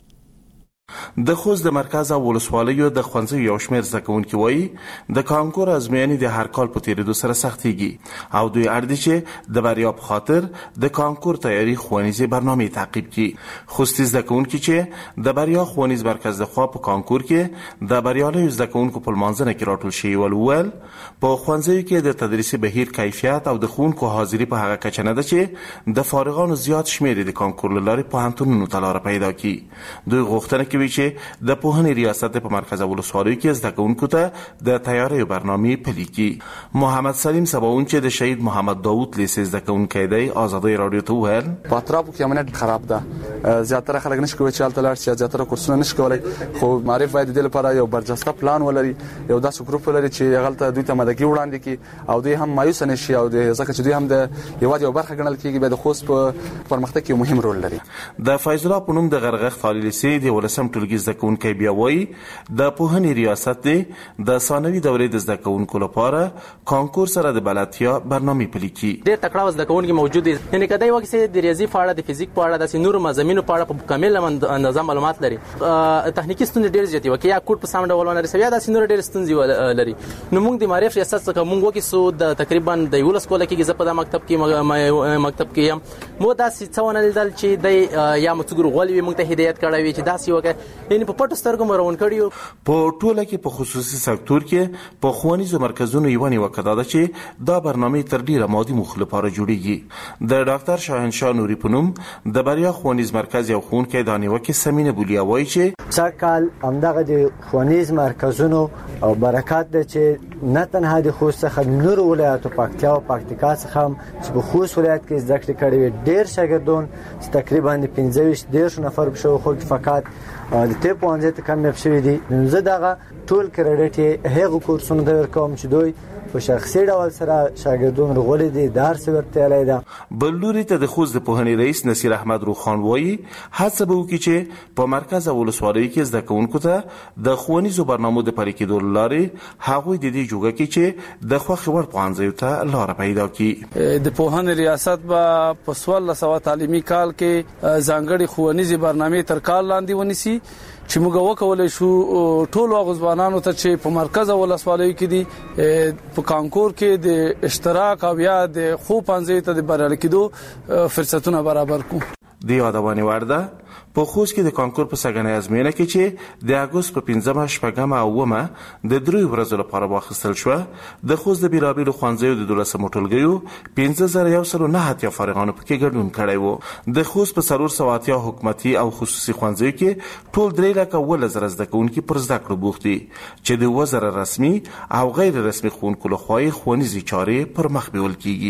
[SPEAKER 7] د خوست د مرکز او ولسوالیو د ښوونځیو یو شمېر زده کوونکي وایي د کانکور ازموینې د هر کال په تېرېدو سره سختېږي او دوی اړ دي چې د بریا په خاطر د کانکور تیاري ښوونیزې برنامې تعقیب کړي. خوستي زده کوونکي چې د بریا ښوونیز مرکز لخوا په کانکور کې د بریالیو زده کوونکو په لمانځنه کې راټول شوي ول وویل په ښوونځیو کې د تدریسي بهیر کیفیت او د ښوونکو حاضري په هغه کچه نه ده چې د فارغانو زیات شمېر د کانکور له لارې پوهنتونونو ته لاره پیدا کړي. دوی غوښتنه کوي چې د پوهنې ریاست په مرکز ولسوالیو کې زده کوونکو ته د تیاریو برنامې پلي کړي. محمد سلیم سباون چې د شهید محمد داوود لیسې زده کوونکی دی ازادي رادیو ته وویل
[SPEAKER 6] په اطرافو کې امنیت خراب ده. زیاتره خلک نشي کولی چې هلته لاړ شي، زیاتره کورسونه نشي کولی، خو معرف باید د لپاره یو برجسته پلان ولري، یو داسې ګروپ ولري چې هغه دوی ته مدګي وړاندې کړي او دوی هم مایوس نه شي او ځکه چې دوی هم د یوازې یو برخه ګڼل کېږي به د خوست په پرمختګ کې مهم رول لري.
[SPEAKER 7] د فیض الله په نوم د غرغښت عالي لیسې د ولسم ټولګي زده کوونکی بیا وایي د پوهنې ریاست دی د ثانوي دورې د زده کوونکو لپاره کانکور سره د بلدتیا برنامې پلي کړي.
[SPEAKER 22] ډېر تکړه زده کوونکي موجود دي، یعنې که دی وکړي د ریاضي په اړه د فزیک په اړه داسې نورو مضامینو په اړه په کامل اندازه معلومات لري. تخنیکي ستونزې ډېرې زیاتې وي، که یا کوډ په سم ډول ونه رسوي یا داسې نورې ډېرې ستونزې لري. نو موږ د معرف ریاست څخه موږ وکړو سو د تقریبا د یولس کوله کې زه په دا مکتب کې مکتب کې یم مو داسې څه ونه لیدل چې د یا مڅګرو غولوي موږ ته هدایت کړی وي چې داسې وکړي، یعنې په پټو سترګو مرون کړیو.
[SPEAKER 7] په ټوله کې په خصوصي سکتور کې په ښوونیزو مرکزونو یو نیوکه ده چې دا برنامه تر ډیره مادي موخو لپاره جوړیږي. د ډاکټر شاهنشاه نوري په نوم د بریا ښوونیز مرکز یو ښوونکی دا نیوکه سمینه بولیا وایي چې
[SPEAKER 23] څکال همدغه د ښوونیز مرکزونو او برکات ده چې نه تنها د خوست څخه نور ولایتو پکتیا او پکتیکا څخه چې په خوست ولایت کې زده کړې کړې ډېر شاګردان تقریبا پنځه ویشت دېرش نفر په شو خو فقط د ټیپ وانځه ته کم شوي دي. زه دغه ټول کریډټ هغه کورسونه د ورکوم چې دوی په شخصي ډول سره شاګردان رغولې دي درس ورته لیدا.
[SPEAKER 7] بل لوري ته د خوست د پوهنې رئیس نصیر احمد روخان وایي هڅه به وکړي چې په مرکز ولسوالیو کې زده کوونکو ته د ښوونیزو برنامو د پلي کېدو له لارې هغوی د دې جوګه کې چې د خوښې وړ پوهنځیو ته لاره پیدا کړي.
[SPEAKER 6] د پوهنې ریاست به په څوارلس سوه تعلیمي کال کې ځانګړې ښوونیزې برنامې تر کال لاندې ونیسي چې موږ وکولای شو ټول غوځوانانو ته چې په مرکز ولسوالیو کې دي په کانکور کې د اشتراک او یا د خو پنځه ته د برابر کېدو فرصتونه برابر کو.
[SPEAKER 7] د یادونې وړ ده په خوست کې د کانکور په سږنۍ ازموینه کې چې د اګوست په پنځمه شپږمه او اوومه د دریو ورځو لپاره واخیستل شوه د خوست د بیلابیلو ښوونځیو د دولسمو ټولګیو پنځه زره یو سل نه اتیا فارغانو پکې ګډون کړی و. د خوست په څلور سوه اتیا حکومتي او خصوصي ښوونځیو کې ټول درې لکه اوولس زره زده کوونکي پر زده کړو بوخت دي چې د اووه زره رسمي او غیر رسمي ښوونکو لخوا یې ښوونیزې چارې پر مخ بیول کیږي.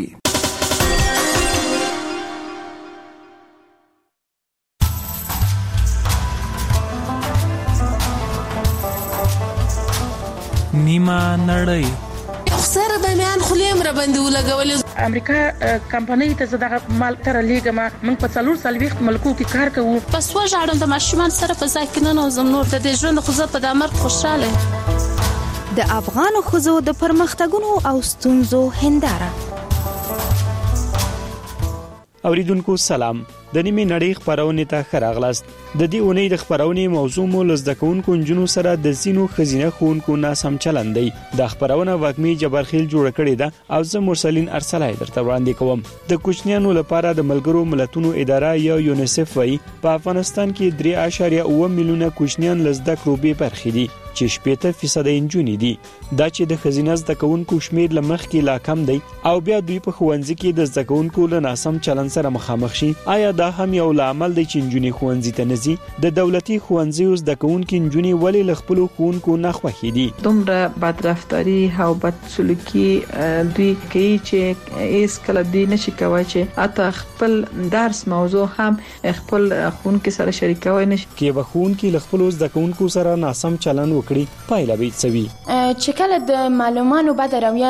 [SPEAKER 2] نیمه نړۍ
[SPEAKER 3] خسر به میان خلیم را باندې ولګول.
[SPEAKER 9] امریکا کمپنۍ ته زده مال تر لیګما موږ په څلور سال وخت ملکو کې کار کوو.
[SPEAKER 3] پس وژاړم د ماشومان سره په ځای کې نه نوزم نور د دې ژوند خو زه په د امر خوشاله.
[SPEAKER 24] د افغان خزو د پرمختګونو او ستونزو هنداره.
[SPEAKER 25] اوریدونکو سلام، د نیمه نړۍ خبرونه ته خراغلاست. د دې اونۍ د خبرونې موضوع مو لزدکونکو انجنونو سره د زینو خزینه خونکو ناسم چلند دی. د خبرونه وګمی جبرخیل جوړ کړی ده او زه مرسلین ارسلای درته وړاندې کوم. د کوچنیانو لپاره د ملګرو ملتونو اداره یا یونیسف وایي په افغانستان کې درې اعشاریه اووه میلیونه کوچنیان لزدکرو به برخې دي چې شپږ فیصد انجونې دي. دا چې د خزینه زدکونکو شمیر لمخ کې لا کم دی او بیا دوی په ښوونځي کې د زدکونکو له ناسم چلند سره مخامخ شي. آیا دا هم یو لامل دی چې انجونې ښوونځي ته نزي؟ د دولتي ښوونځیو زدکونکو انجونې ولې له خپل ښوونکو نه خوښې دي؟
[SPEAKER 26] دومره بدرفتاری او بد سلوکي دوی کوي چې هیڅ کله دوی نشي کوي چې حتی خپل درس موضوع هم خپل ښوونکو سره شریکوي نشي. کې وښوونکو له خپل زدکونکو سره ناسم چلند وکړي پایله به څه وي؟
[SPEAKER 27] چې کله د معلوماتو بد رویه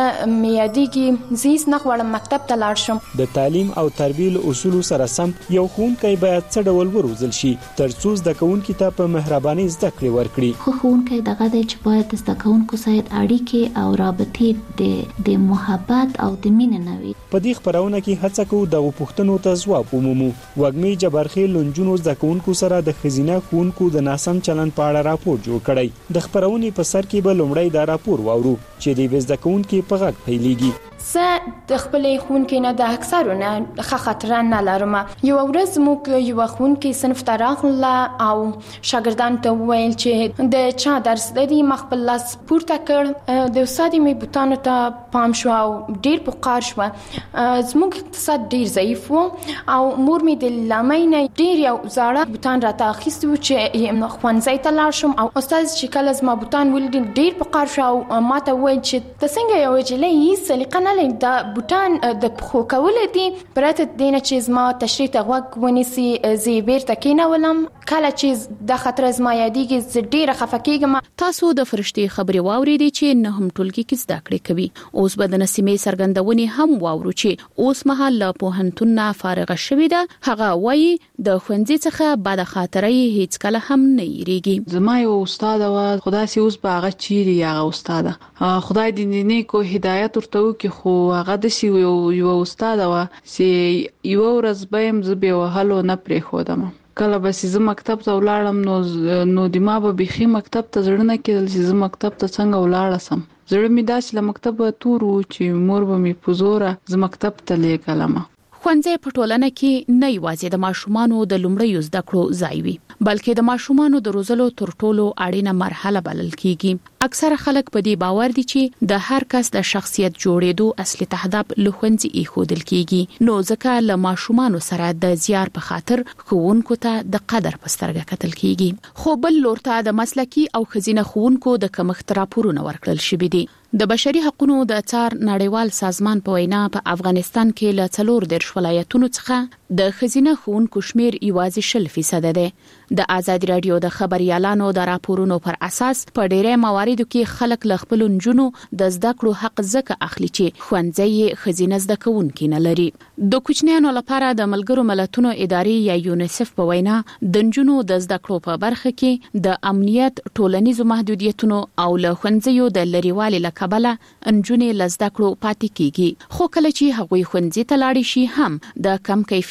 [SPEAKER 27] میادیږي زیس نه غواړم مکتب ته لاړ شم.
[SPEAKER 25] د تعلیم او تربیه اصول سره سم یو ښوونکی باید څه ډول وروزل شي ترڅو زده کوونکو ته په مهرباني زده کړې ورکړي؟
[SPEAKER 28] خو ښوونکی دغه دی چې باید د زده کوونکو سره اړیکې او رابطې د د محبت او د مینې نه وي.
[SPEAKER 25] په دې خبرونه کې هڅه کوو د پوښتنو ته ځواب ومومو. وګمی جبرخیل لنجونو زده کوونکو سره د خزینه ښوونکو د ناسم چلند په اړه راپور جوړ کړی. د خبرونې په سر کې به لومړی دا راپور واورو چې د زده کوونکو په غږ پیلېږي.
[SPEAKER 27] زه د خپلې ښوونکې نه د اکثرونه ښه خاطره نه لرم. یو ورځ موږ یو ښوونکې صنف ته راغله او شاګردانو ته وویل چې د چا درس دی. ما خپل لاس پورته کړ، د استاد مې بوتانو ته پام شو او ډیر پوقار شو. زموږ اقتصاد ډیر ضعیف و او مور مې د لامۍ نه ډیر یو زاړه بوتان راته اخیستي و چې ښوونځي ته لاړ شم او استاد چې کله زما بوتان ولید ډیر پوقار شو او ما ته وویل چې ته څنګه یو نجلۍ هیڅ سلیقه نه لري، دا بوتان د پخو کول دي پرته دینه چې زما تشریح ته غوږ ونیسي. زه بیرته کېنولم. کله چې د خطر زما یادېږي زه ډیره خفه کېږم.
[SPEAKER 15] تاسو د فرشتي خبرې واورېدې چې نه هم ټولګي کې زده کړې کوي. اوس به د نسیمې سرګندونې هم واورو چې اوس مهال له پوهنتون نه فارغه شوې ده. هغه وایي د ښوونځي څخه بد خاطرې هیڅ کله هم نه یریږي.
[SPEAKER 29] زما یو استاد و، خدای سي اوس به هغه چیرې هغه استاد خدای دې نه کو هدایت ورته وکړي. خو هغه د سی یو یو استاد و چې یو ورځ به هم زه به وهلو نه پرې خودم. کله به زه مکتب ته ولاړم نو نو د ما به بيخي مکتب ته ځړنه کېدل چې زه مکتب ته څنګه ولاړ سم. زړه مې داسې له مکتب تور و چې مور به مې په زوره زه مکتب ته لېږلم.
[SPEAKER 15] ښوونځي په ټولنه کې نه یوازې د ماشومانو د لومړیو زده کړو ځای وي بلکې د ماشومانو د روزلو تر ټولو اړینه مرحله بلل کیږي. اکثره خلک په دې باور دي چې د هر کس د شخصیت جوړېدو اصلي تهداب له ښوونځي ایښودل کیږي. نو ځکه له ماشومانو سره د زیار په خاطر ښوونکو ته د قدر په سترګه کتل کیږي. خو بل لور ته د مسلکي او خزینه ښوونکو د کمښت راپورونه ورکړل شوي دي. د بشري حقوقو د څار نړیوال سازمان په وینا په افغانستان کې له څلور دیرش ولایتونو څخه د خزینه ښوونکو شمیر یوازې شل فیصد دی. د آزادي رادیو د خبريالانو د راپورونو پر اساس په ډیری مواردو کې خلک ل خپل نجونو د زده کړو حق ځکه اخلي چې ښوونځي خزینه زده کوونکي نه لري. د کوچنیانو لپاره د ملګرو ملتونو ادارې یا یونیسف په وینا د نجونو د زده کړو په برخه کې د امنیت، ټولنیزو محدودیتونو او له ښوونځیو د لریوالي لکبله نجونې ل زده کړو پاتې کیږي. خو کله چې هغوی ښوونځي ته لاړ شي هم د کم کیفیت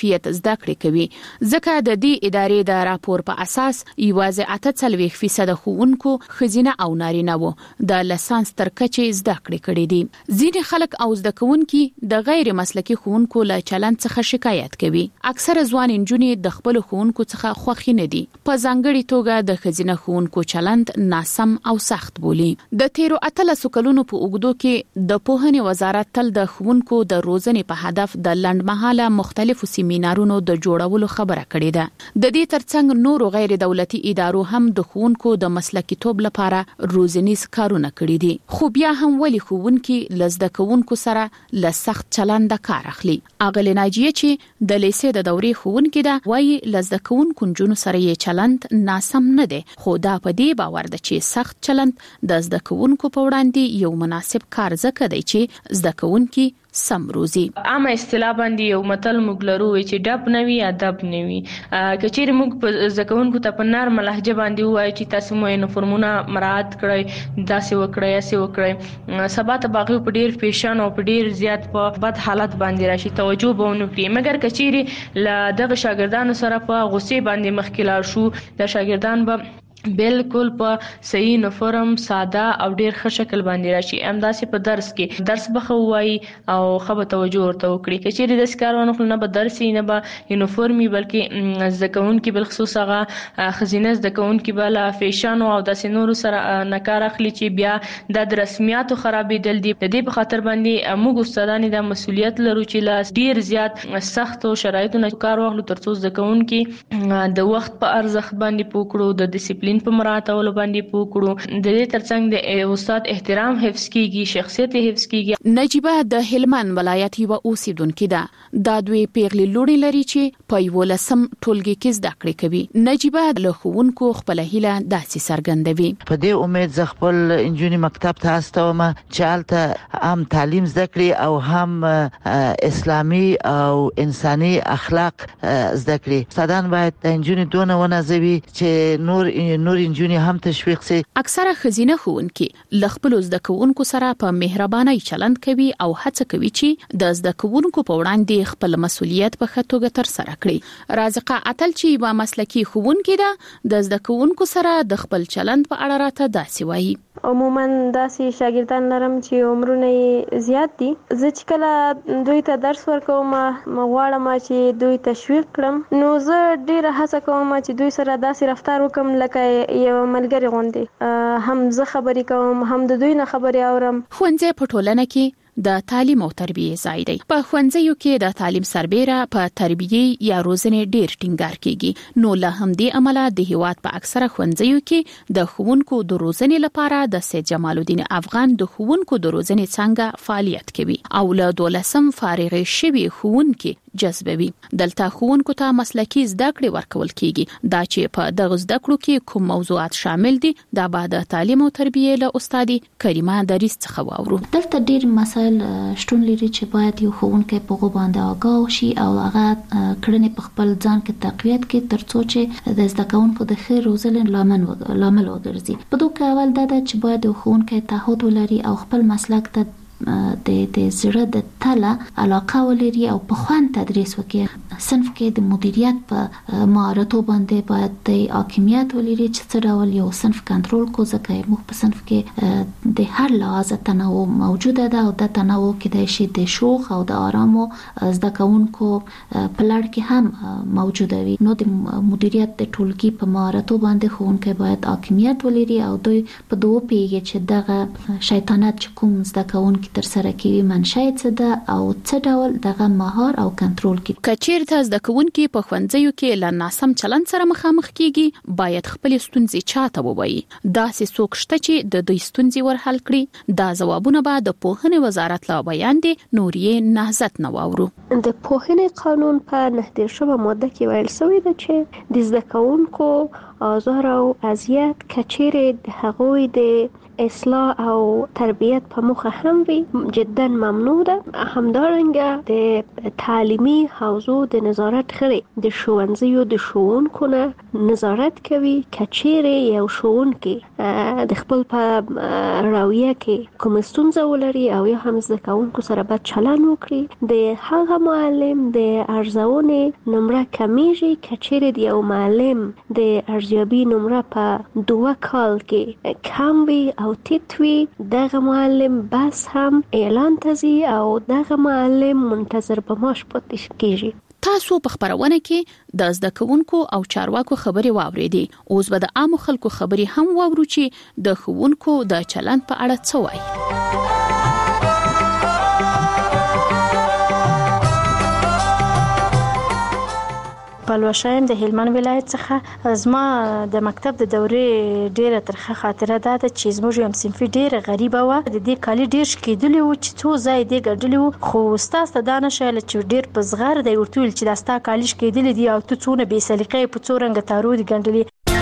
[SPEAKER 4] کیفیت زده کړې کوي. ځکه د دې ادارې د راپور په اساس یوازې اته څلوېښت فیصد ښوونکو ښځینه او نارینه وو د لسانس تر کچې زده کړې کړې دي. ځینې خلک او زده کوونکي د غیر مسلکي ښوونکو له چلند څخه شکایت کوي. اکثره ځوان نجونې د خپل ښوونکو څخه خوښ نه دي. په ځانګړي توګه د ښځینه ښوونکو چلند ناسم او سخت بولي. د تیرو اتلسو کلونو په اوږدو کې د پوهنې وزارت تل د ښوونکو د روزنې په هدف د لنډمهاله مختلفو سیمینارونو د جوړولو خبره کړې ده. د دې ترڅنګ نورو غیر دولتي ادارو هم د ښوونکو د مسلکي توب لپاره روزنیز کارونه کړي دي. خو بیا هم ولې ښوونکي له زده کوونکو سره له سخت چلند کار اخلي؟ اغلې ناجیه چې د لیسې د دورې ښوونکې ده وایي له زده کوونکو نجونو سره یې چلند ناسم نه دی، خو دا په دې باور ده چې سخت چلند د زده کوونکو په وړاندې یو مناسب کار ځکه دی چې زده کوونکي سم روزي.
[SPEAKER 8] عامه اصطلاح باندې یو متل موږ لرو چې ډب نه وي ادب نه وي. کچېر موږ په ځکهونکو ته په نرمه لهجه باندې وایي چې تاسو مو یونیفورمونه مراعات کړئ، داسې وکړئ اسې وکړئ، سبا ته باغ په ډیر پیشان او په ډیر زیات په بد حالت باندې راشي توجه به ونه کړي. مګر کچېر ل دغه شاګردانو سره په غصې باندې مخکې لاړ شو، د شاګردان به بالکل په صحیح یونیفورم ساده او ډیر ښه شکل باندې راشي. همداسې په درس کې درس به ښه وایي او ښه به توجه ورته وکړي. که چیرې داسې کار ونه کړو نه به درس نه به یونیفورم وي، بلکې زده کوونکي بالخصوص هغه ښځینه زده کوونکي به له فیشنو او داسې نورو سره نه کار اخلي چې بیا دا د رسمیاتو خرابېدل دي. د دې په خاطر باندې موږ استادان دا مسؤلیت لرو چې له ډیر زیات سختو شرایطو نه کار واخلو ترڅو زده کوونکي د وخت په ارزښت باندې پوه کړو، د ډیسپلین په مراعاتولو باندې پوه کړو. د دې ترڅنګ د استاد احترام حفظ کیږي، شخصیت حفظ کیږي.
[SPEAKER 4] نجیبه د هلمند ولایت یو اوسیدونکې ده. دا دوی پیغلې لوري لري چې په یو لسم ټولګي کې زده کړې کوي. نجیبه له ښوونکو خپل هیله داسې څرګندوي.
[SPEAKER 10] په دې امید زه خپل انجونی مکتب ته استوم چې هلته هم تعلیم زده کړي او هم اسلامي او انساني اخلاق زده کړي. استادان باید د انجونی دونه ونازوي چې نور نور انجونی هم تشویق سي.
[SPEAKER 4] اکثره ښځینه ښوونکي له خپل زده کوونکو سره په مهربانۍ چلند کوي او هڅه کوي چې د زده کوونکو په وړاندې خپل مسؤلیت په ښه توګه ترسره کړي. رازقه اتل چې یوه مسلکي ښوونکې ده د زده کوونکو سره د خپل چلند په اړه راته داسې وایي.
[SPEAKER 12] عموما داسې شاګردان لرم چې عمرونه یې زیات دي. زه چې کله دوی ته درس ورکوم غواړم چې دوی تشویق کړم، نو زه ډیره هڅه کوم چې دوی سره داسې رفتار وکم لکه یو ملګری غوندې. هم زه خبرې کوم، هم د دوی نه خبرې اورم.
[SPEAKER 4] ښوونځی په ټولنه کې د تعلیم او تربیه ځای دی. په ښوونځیو کې د تعلیم سربېره په تربیه یا روزنې ډیر ټینګار کیږي. نو له همدې امله د هیواد په اکثره ښوونځیو کې د ښوونکو د روزنې لپاره د سید جمال الدین افغان د ښوونکو د روزنې څنګه فعالیت کوي او له دولسم فارغ شوي ښوونکي جذبوي. دلته ښوونکو ته مسلکي زده کړې ورکول کیږي. دا چې په دغه زده کړو کې کوم موضوعات شامل دي دا به د تعلیم او تربیه له استادې کریمه دریس څخه واورو.
[SPEAKER 28] دلته ډیر مسایل شتون لري چې باید یو ښوونکی په هغو باندې آګاه شي او هغه کړنې په خپل ځان کې تقویت کړي ترڅو چې د زده کوونکو د ښه روزنې لامل وګرځي. په دوی اول دا ده چې باید یو ښوونکی تعهد ولري او خپل مسلک ته د د زړه د تله علاقه ولري او په خوان تدریس وکړي. صنف کې د مدیریت په مهارتو باندې باید د حاکمیت ولري چې څه ډول یو صنف کنټرول کو، ځکه موږ په صنف کې د هر لحاظ تنوع موجوده ده او د تنوع کې د شي د شوخ او د آرامو زده کوونکو په لړ کې هم موجوده وي. نو د مدیریت د ټولګي په مهارتو باندې ښوونکی باید حاکمیت ولري او دوی په دوه پیږي چې دغه شیطنت چې کوم زده کوونکي تر سره کوي منشأ څه ده او څه ډول دغه مهار او کنټرول کوي.
[SPEAKER 4] کچیر ته زده کوونکي په ښوونځیو کې له ناسم چلند سره مخامخ کیږي باید خپل ستونزې چاته ووایي. داسې څوک شته چې د دوی ستونزې ورحل کړي. دا ځوابونه به د پوهنې وزارت له بیان دي. نوریه نهضت نو واورو.
[SPEAKER 13] د پوهنې قانون په نهه دیرشمه ماده کې ویل شوی دی چې د زده کوونکو
[SPEAKER 12] آزار او اذیت کچیر هغوی د اصلاح او تربیت په مخه هم وي جدا ممنوع ده. همدارنګه د تعلیمي حوزو د نظارت خړې د ښوونځیو د ښوونکو نه نظارت کوي. کچیر یو ښوونکی د خپل په رویه کې کوم ستونزه ولري او یا هم زده کوونکو سره بد چلند وکړي، د هغه معلم د ارزونې نمره کمیږي. کچیر د یو معلم د ارزیابي نمره په دوه کال کې کم وي او تیتوی، دغه معلم بس هم اعلان تزي او دغه معلم منتظر به ماش پاتې کیږي.
[SPEAKER 4] تاسو په خبرونه کې د زده کوونکو او چارواکو خبري واوریدي. اوس به د عامو خلکو خبري هم واورو چې د ښوونکو د چلند په اړه څه وایي.
[SPEAKER 5] پلوشایم د هلمند ولایت څخه. زما د مکتب د دورې ډیره ترخه خاطره ده چې زموږ یم صنفي ډیره غریبه و. د دې کالي ډیر شکېدلی و چې څو ځای دې ګډلی و، خو استاد ته دا نشایله چې ډیر په زغر دی ورته ویل چې دا ستا کالي شکېدلی دي او ته څونه بې سلیقې په څو رنګه تارو دي ګنډلي.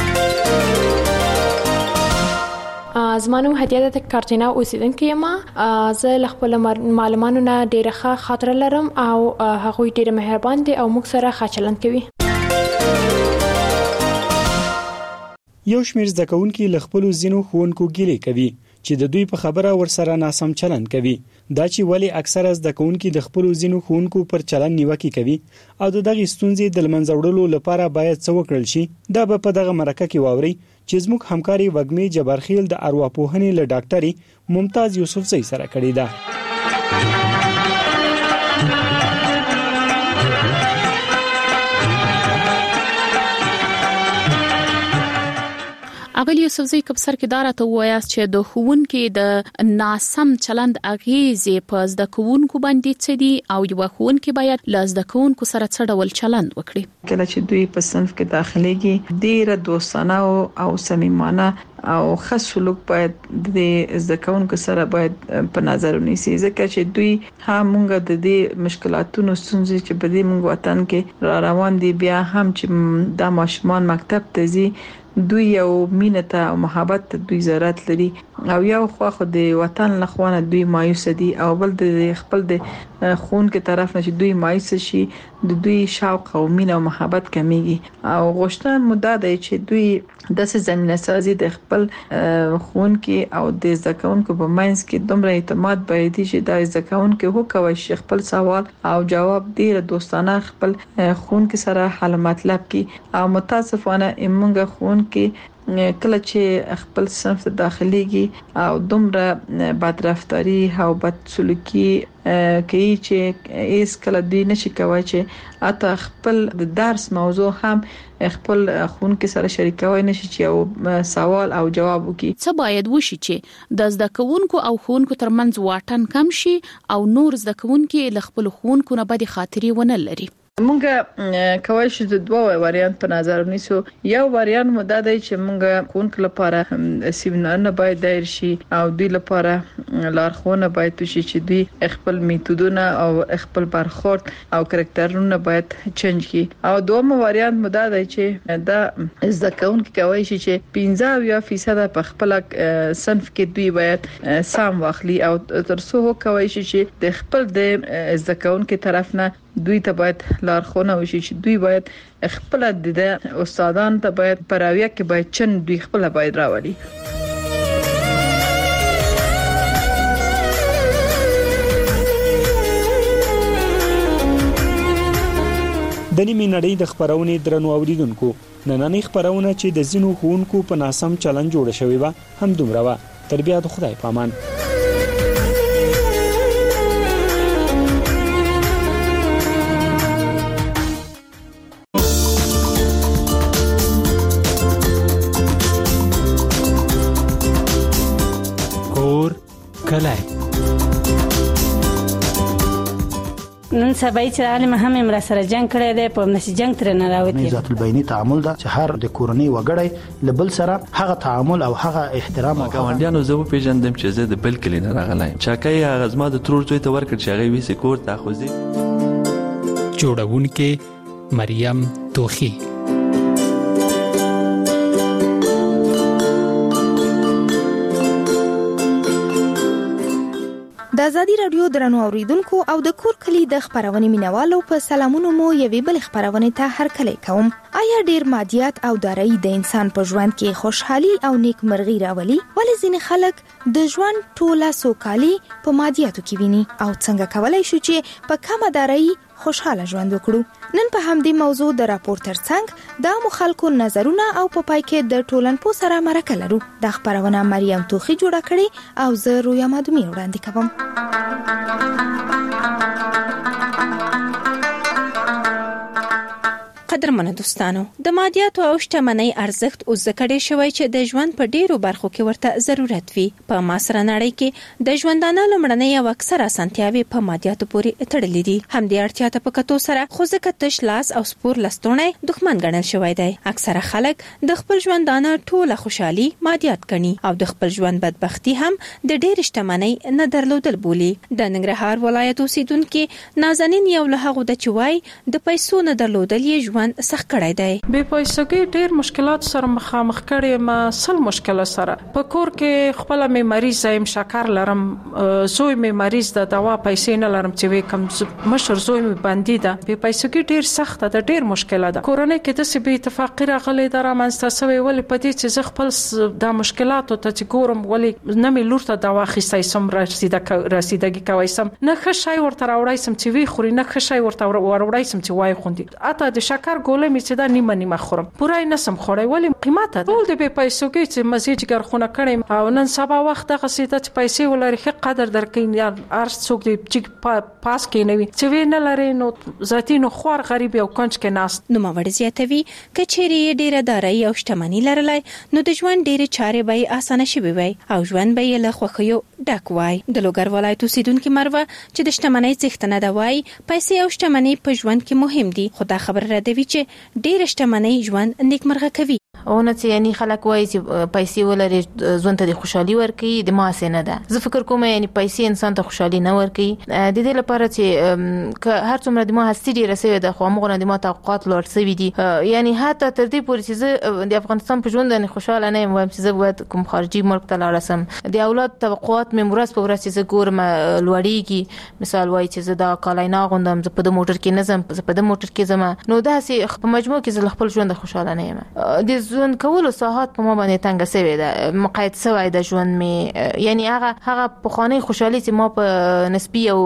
[SPEAKER 27] زما نوم هدیه ده، کارتینا اوسیدونکې یم. زه له خپلو معلمانو نه ډیره ښه خاطره لرم او هغوی ډیره مهربان دي او موږ سره ښه چلند کوي.
[SPEAKER 25] یو شمېر زده کوونکي له خپلو ځینو ښوونکو ګیلې کوي چې د دوی په خبره ورسره ناسم چلند کوي. دا چې ولې اکثره زده کوونکي د خپلو ځینو ښوونکو پر چلند نیوکې کوي او د دغې ستونزې د له منځه وړلو لپاره باید څه وکړل شي، دا به په دغه مرکه کې واورئ چې زموږ همکاري وږمې جبارخیل د ارواپوهنې له ډاکټرې ممتاز یوسفزۍ سره کړې ده.
[SPEAKER 4] اغلی یوسفزۍ کب سر کې دارا ته وایاست چې د ښوونکي د ناسم چلند اغیزې په زده کوونکو باندې څه دي او یو ښوونکي باید له زده کوونکو سره څه ډول چلند وکړي.
[SPEAKER 26] کله چې دوی په صنف کې داخليږي ډیره دوستانه او صمیمانه او ښه سلوک باید د زده کوونکو سره باید په نظر ونیسي، ځکه چې دوی هم موږ د دې مشکلاتونو ستونزې چې په دې موږ وطن کې را روان دي، بیا هم چې د ماشومان مکتب ته ځي دوی یو مینه ته او محبت ته دوی ضرورت لري او یو خو خو د وطن لخوانه دوی مایوس دي او بل د خپل د خون کې طرف نه چې دوی مایوس شي د دوی شوق او مینه او محبت کمیږي او غوښتن مدده دی چې دوی د زمينه سازي د خپل خون کې او د ځکهونکو په منځ کې دومره اعتماد باید چې د ځکهونکو هو کوي خپل سوال او جواب ډیر دوستانه خپل خون کې سره حل مطلب کې او متاسفانه موږ خون کې کله چې خپل صنف ته داخليږي او دومره بدرفتاری او بد سلوکي کوي چې هیڅ کله دوی نشي کوي چې اته خپل د درس موضوع هم خپل خونکو سره شریکوي نشي چې یو سوال او جواب وکړي.
[SPEAKER 4] څه باید وشي چې د زده کوونکو او خونکو ترمنځ واټن کم شي او نور زده کوونکي له خپل خونکو نه بد خاطري ونه لري؟
[SPEAKER 26] مونږ کولی شو د دوه وریانت په نظر ونیسو. یو وریانت مده دی چې مونږ خونکو لپاره سیمینارونه باید دایر شي او دوی لپاره لارښوونه باید وشي چې دوی خپل میتودونه او خپل برخورد او کرکټرونه باید چینج کړي. او دویم وریانت مده دی چې دا ځکهونکو کوي چې پنځه فیصد په خپل صنف کې دوی باید سم واخلي او ترڅو کوي چې د خپل د ځکهونکو طرف نه دوی ته باید لارښوونه وشي چې دوی باید خپل د استادان ته باید پراویه کې باید چن دوی خپل باید راوړي.
[SPEAKER 25] د نیمې نړۍ د خبرونې درنو اوریدونکو نننۍ خبرونه چې د زینو ښوونکو په ناسم چلند جوړه شوې و هم دومره و. تر بیا د خدای پامان.
[SPEAKER 13] نن سبا چې عالم هم امر سره جنگ کړی دی په نشي جنگ تر نه راوتی.
[SPEAKER 14] ذات البینی تعامل دا چې هر د کورنۍ وګړي لبل سره هغه تعامل او هغه احترام او
[SPEAKER 16] ګاونډیانو زه په پیژندم چې زه د بل کلی نه راغلی چاکای هغه زما د ترور څوی ته ورکړ چې هغه ویسې کور ته خوځي.
[SPEAKER 2] جوړونکې مریم توخی.
[SPEAKER 24] د ازادي رادیو درنو اوریدونکو او د کور کلی د خبرونې مینوالو په سلامونو مو یوې بل خبرونې ته هرکلی کوم. آیا ډیر مادیات او دارایی د انسان په ژوند کې خوشحالي او نیکمرغي راولي؟ ولې ځینې خلک د ژوند ټوله سوکالي په مادیاتو کې ویني او څنګه کولای شو چې په کمه دارایی خوشحاله ژوند وکړو؟ نن په همدې موضوع د راپور ترڅنګ د عامو خلکو نظرونه او په پای کې د ټولنپوه سره مرکه لرو. د خبرونه مریم توخی جوړه کړې او زه رویا مادومی وړاندې کوم.
[SPEAKER 1] قدرمنو دوستانو، د مادیاتو او شتمنۍ ارزښت اوس ځکه شوی چې د ژوند په ډیرو برخو کې ورته ضرورت وي. په معاصره نړۍ کې د ژوندانه لومړنۍ او اکثره اسانتیاوې په مادیاتو پورې تړلې دي. همدې اړتیا ته په کتو سره خو ځکه تش لاس او سپور لستوڼی دښمن ګڼل شوی دی. اکثره خلک د خپل ژوندانه ټوله خوشحالي مادیات ګڼي او د خپل ژوند بدبختی هم د ډیر شتمنۍ نه درلودل بولي. د ننګرهار ولایت اوسیدونکو نازنین یو له هغو د چوي د پیسو نه درلودل یې ژوند سخت کړی دی.
[SPEAKER 11] بې پیسګۍ ډیر مشکلات سره مخامخ کړي ما سل مشکل سره. په کور کې خپل مې مریض ایم شکر لرم، زوی مې مریض ده، دوا پیسې نه لرم چې وې کم مشر زوی مې باندې ده. بې پیسګۍ ډیر سخت ده، ډیر مشکل ده. کورنۍ کې د سی بې اتفاقی راغلي ده رامنځته شوی ولې په دې چې زه خپل د مشکلاتو ته چې ګورم ولې نه مې لور ته دوا اخیستی سم رسیده رسیدګي کوي سم نه ښه شی ورته راوړی سم چې وی خوري نه ښه شی ورته وروړی سم چې وای خوندي. اته د شکر ګولې می چې دا نیمه نیمه خورم پورای نسم خورای ولې قیمته ټول د بې پیسوګي چې مزي جګر خونه کړم او نن سبا وخت دغه سیده چې پیسې ولري ښه قدر درکې یا ارس څوک دی چې پاس کې نه وي چې وی نه لري نو ذاتی نو خور غریب او کنج کې ناس.
[SPEAKER 1] نو موړ زیاتوي کچېری ډیره دارایی او شتمنۍ لرلای نو د ژوند ډیره چارې به اسانه شي وي او ژوند به له خوخیو ډک وای. د لوګر ولایت اوسیدونکو مروه چې د شتمنۍ څښتنه دا وای پیسې او شتمنۍ په ژوند کې مهم دي. خو دا خبر را دی چې ډیر شتمنۍ ژوند نیکمرغه کوي.
[SPEAKER 17] او نه چې یعنی خلک وایي چې پیسې ولري ژوند ته د خوشحالي ورکوي، د ما څه نه ده. زه فکر کوم یعنی پیسې انسان ته خوشحالي نه ورکوي. د دې لپاره چې که هر څومره د ما هستی ډیره سوي ده خو موږ نه د ما توقعات لوړ سوي دي. یعنی حتی تر دې پورې چې زه د افغانستان په ژوند نه خوشاله نه یم، وایم چې زه باید کوم خارجي ملک ته لاړ شم. د اولاد توقعات مې ورځ په ورځ چې زه ګورم لوړیږي. مثال وایي چې زه دا کالای نه اغوندم، زه په د موټر کې نه ځم، زه په د موټر کې ځم. نو دا سي په مجموع کې زه خپل ژوند خوشاله نه یم. د ژوند کولو ساحات په ما باندې تنګ سوي ده، مقاید سوی د ژوند می یعنی هغه هغه په خانه خوشحالي چې ما په نسبی او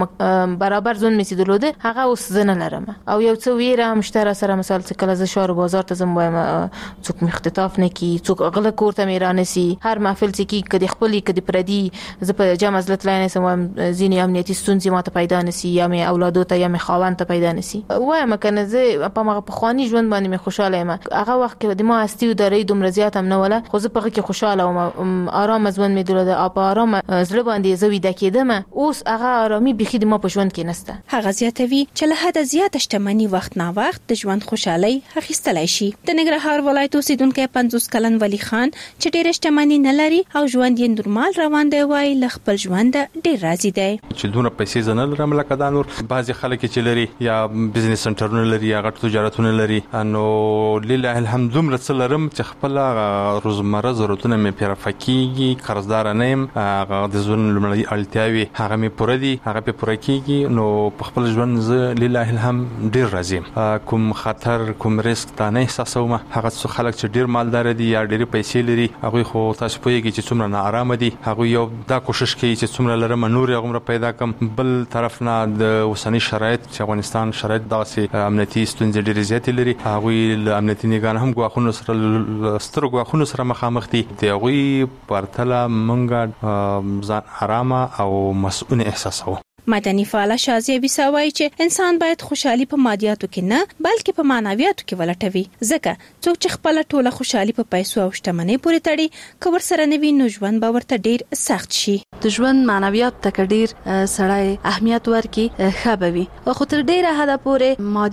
[SPEAKER 17] برابر ژوند می سیدلوده هغه اوس زنه لرم. او یو څو ویره مشتره سره مثال چې کله ز شهر بازار ته زم وایم څوک مختطاف نه کی، څوک غل کور ته میرانه سي، هر محفل چې کی کدي خپلې کدي پردي ز په جمع زلت لاینه سم زینی امنیتي ستونزې ما ته پیدا نسی یا می اولادو ته یا می خاوند ته پیدا نسی. وایم کنه زه په ما په خاني ژوند باندې می خوشاله یم. هغه وخت کې د ما استي او درې دومره زیات هم نه ولا خو زه په کې خوشاله وم، آرام ژوند مې درلوده او په آرام زړه باندې زوی د کېدم. اوس هغه آرامي بيخي د ما په ژوند کې نشته.
[SPEAKER 1] هغه زیاتوي چې له حد زیات شتمنۍ وخت نه وخت د ژوند خوشحالي اخیستلای شي. د ننګرهار ولایت اوسیدونکو پنځوس کلن ولی خان چې ډېر شتمنۍ نه لري او ژوند یې نورمال روان دی وای له خپل ژوند ډېر راضي دی.
[SPEAKER 18] چې دونه پیسې زنه لرم لکه دا نور بعضي خلک چې لري یا بزنس سنټرونه لري یا غټ تجارتونه لري نو لله الحمد دومره څه لرم چې خپل روزمره ضرورتونه مې پیره فکیږي، قرضدار نه یم، هغه د ژوند لمړی اړتیاوي هغه مې پوره دي، هغه په پوره کیږي. نو په خپل ژوند زه لله الحمد ډیر راضي یم. کوم خطر کوم ریسک تا نه احساسوم. هغه څو خلک چې ډیر مالدار دي یا ډیر پیسې لري هغه خو تاسو پوهیږئ چې څومره نه آرام دي. هغه یو دا کوشش کوي چې څومره لرم نور هغه پیدا کم. بل طرف نه د اوسنی شرایط چې افغانستان شرایط داسې امنیتي ستونزې ډیر زیات لري، هغه له امنیتي نگاه هم غواخونه سره ستر غواخونه سره مخامخ دي. د هغه پرتله مونږه ځان آرامه او مسؤل احساسو.
[SPEAKER 1] مدني فعال شازیه بیساوي چې انسان باید خوشحالي په مادیاتو کې نه بلکې په معنویاتو کې ولټوي. ځکه څوک چې خپل ټوله خوشحالي په پیسو او شتمنۍ پورې تړي کور سره نه وي نو ژوند به ورته ډیر سخت شي.
[SPEAKER 19] د ژوند معنویات ته ډیر سړی اهمیت ورکړي ښه به وي. خو تر ډیره حده پورې مادیات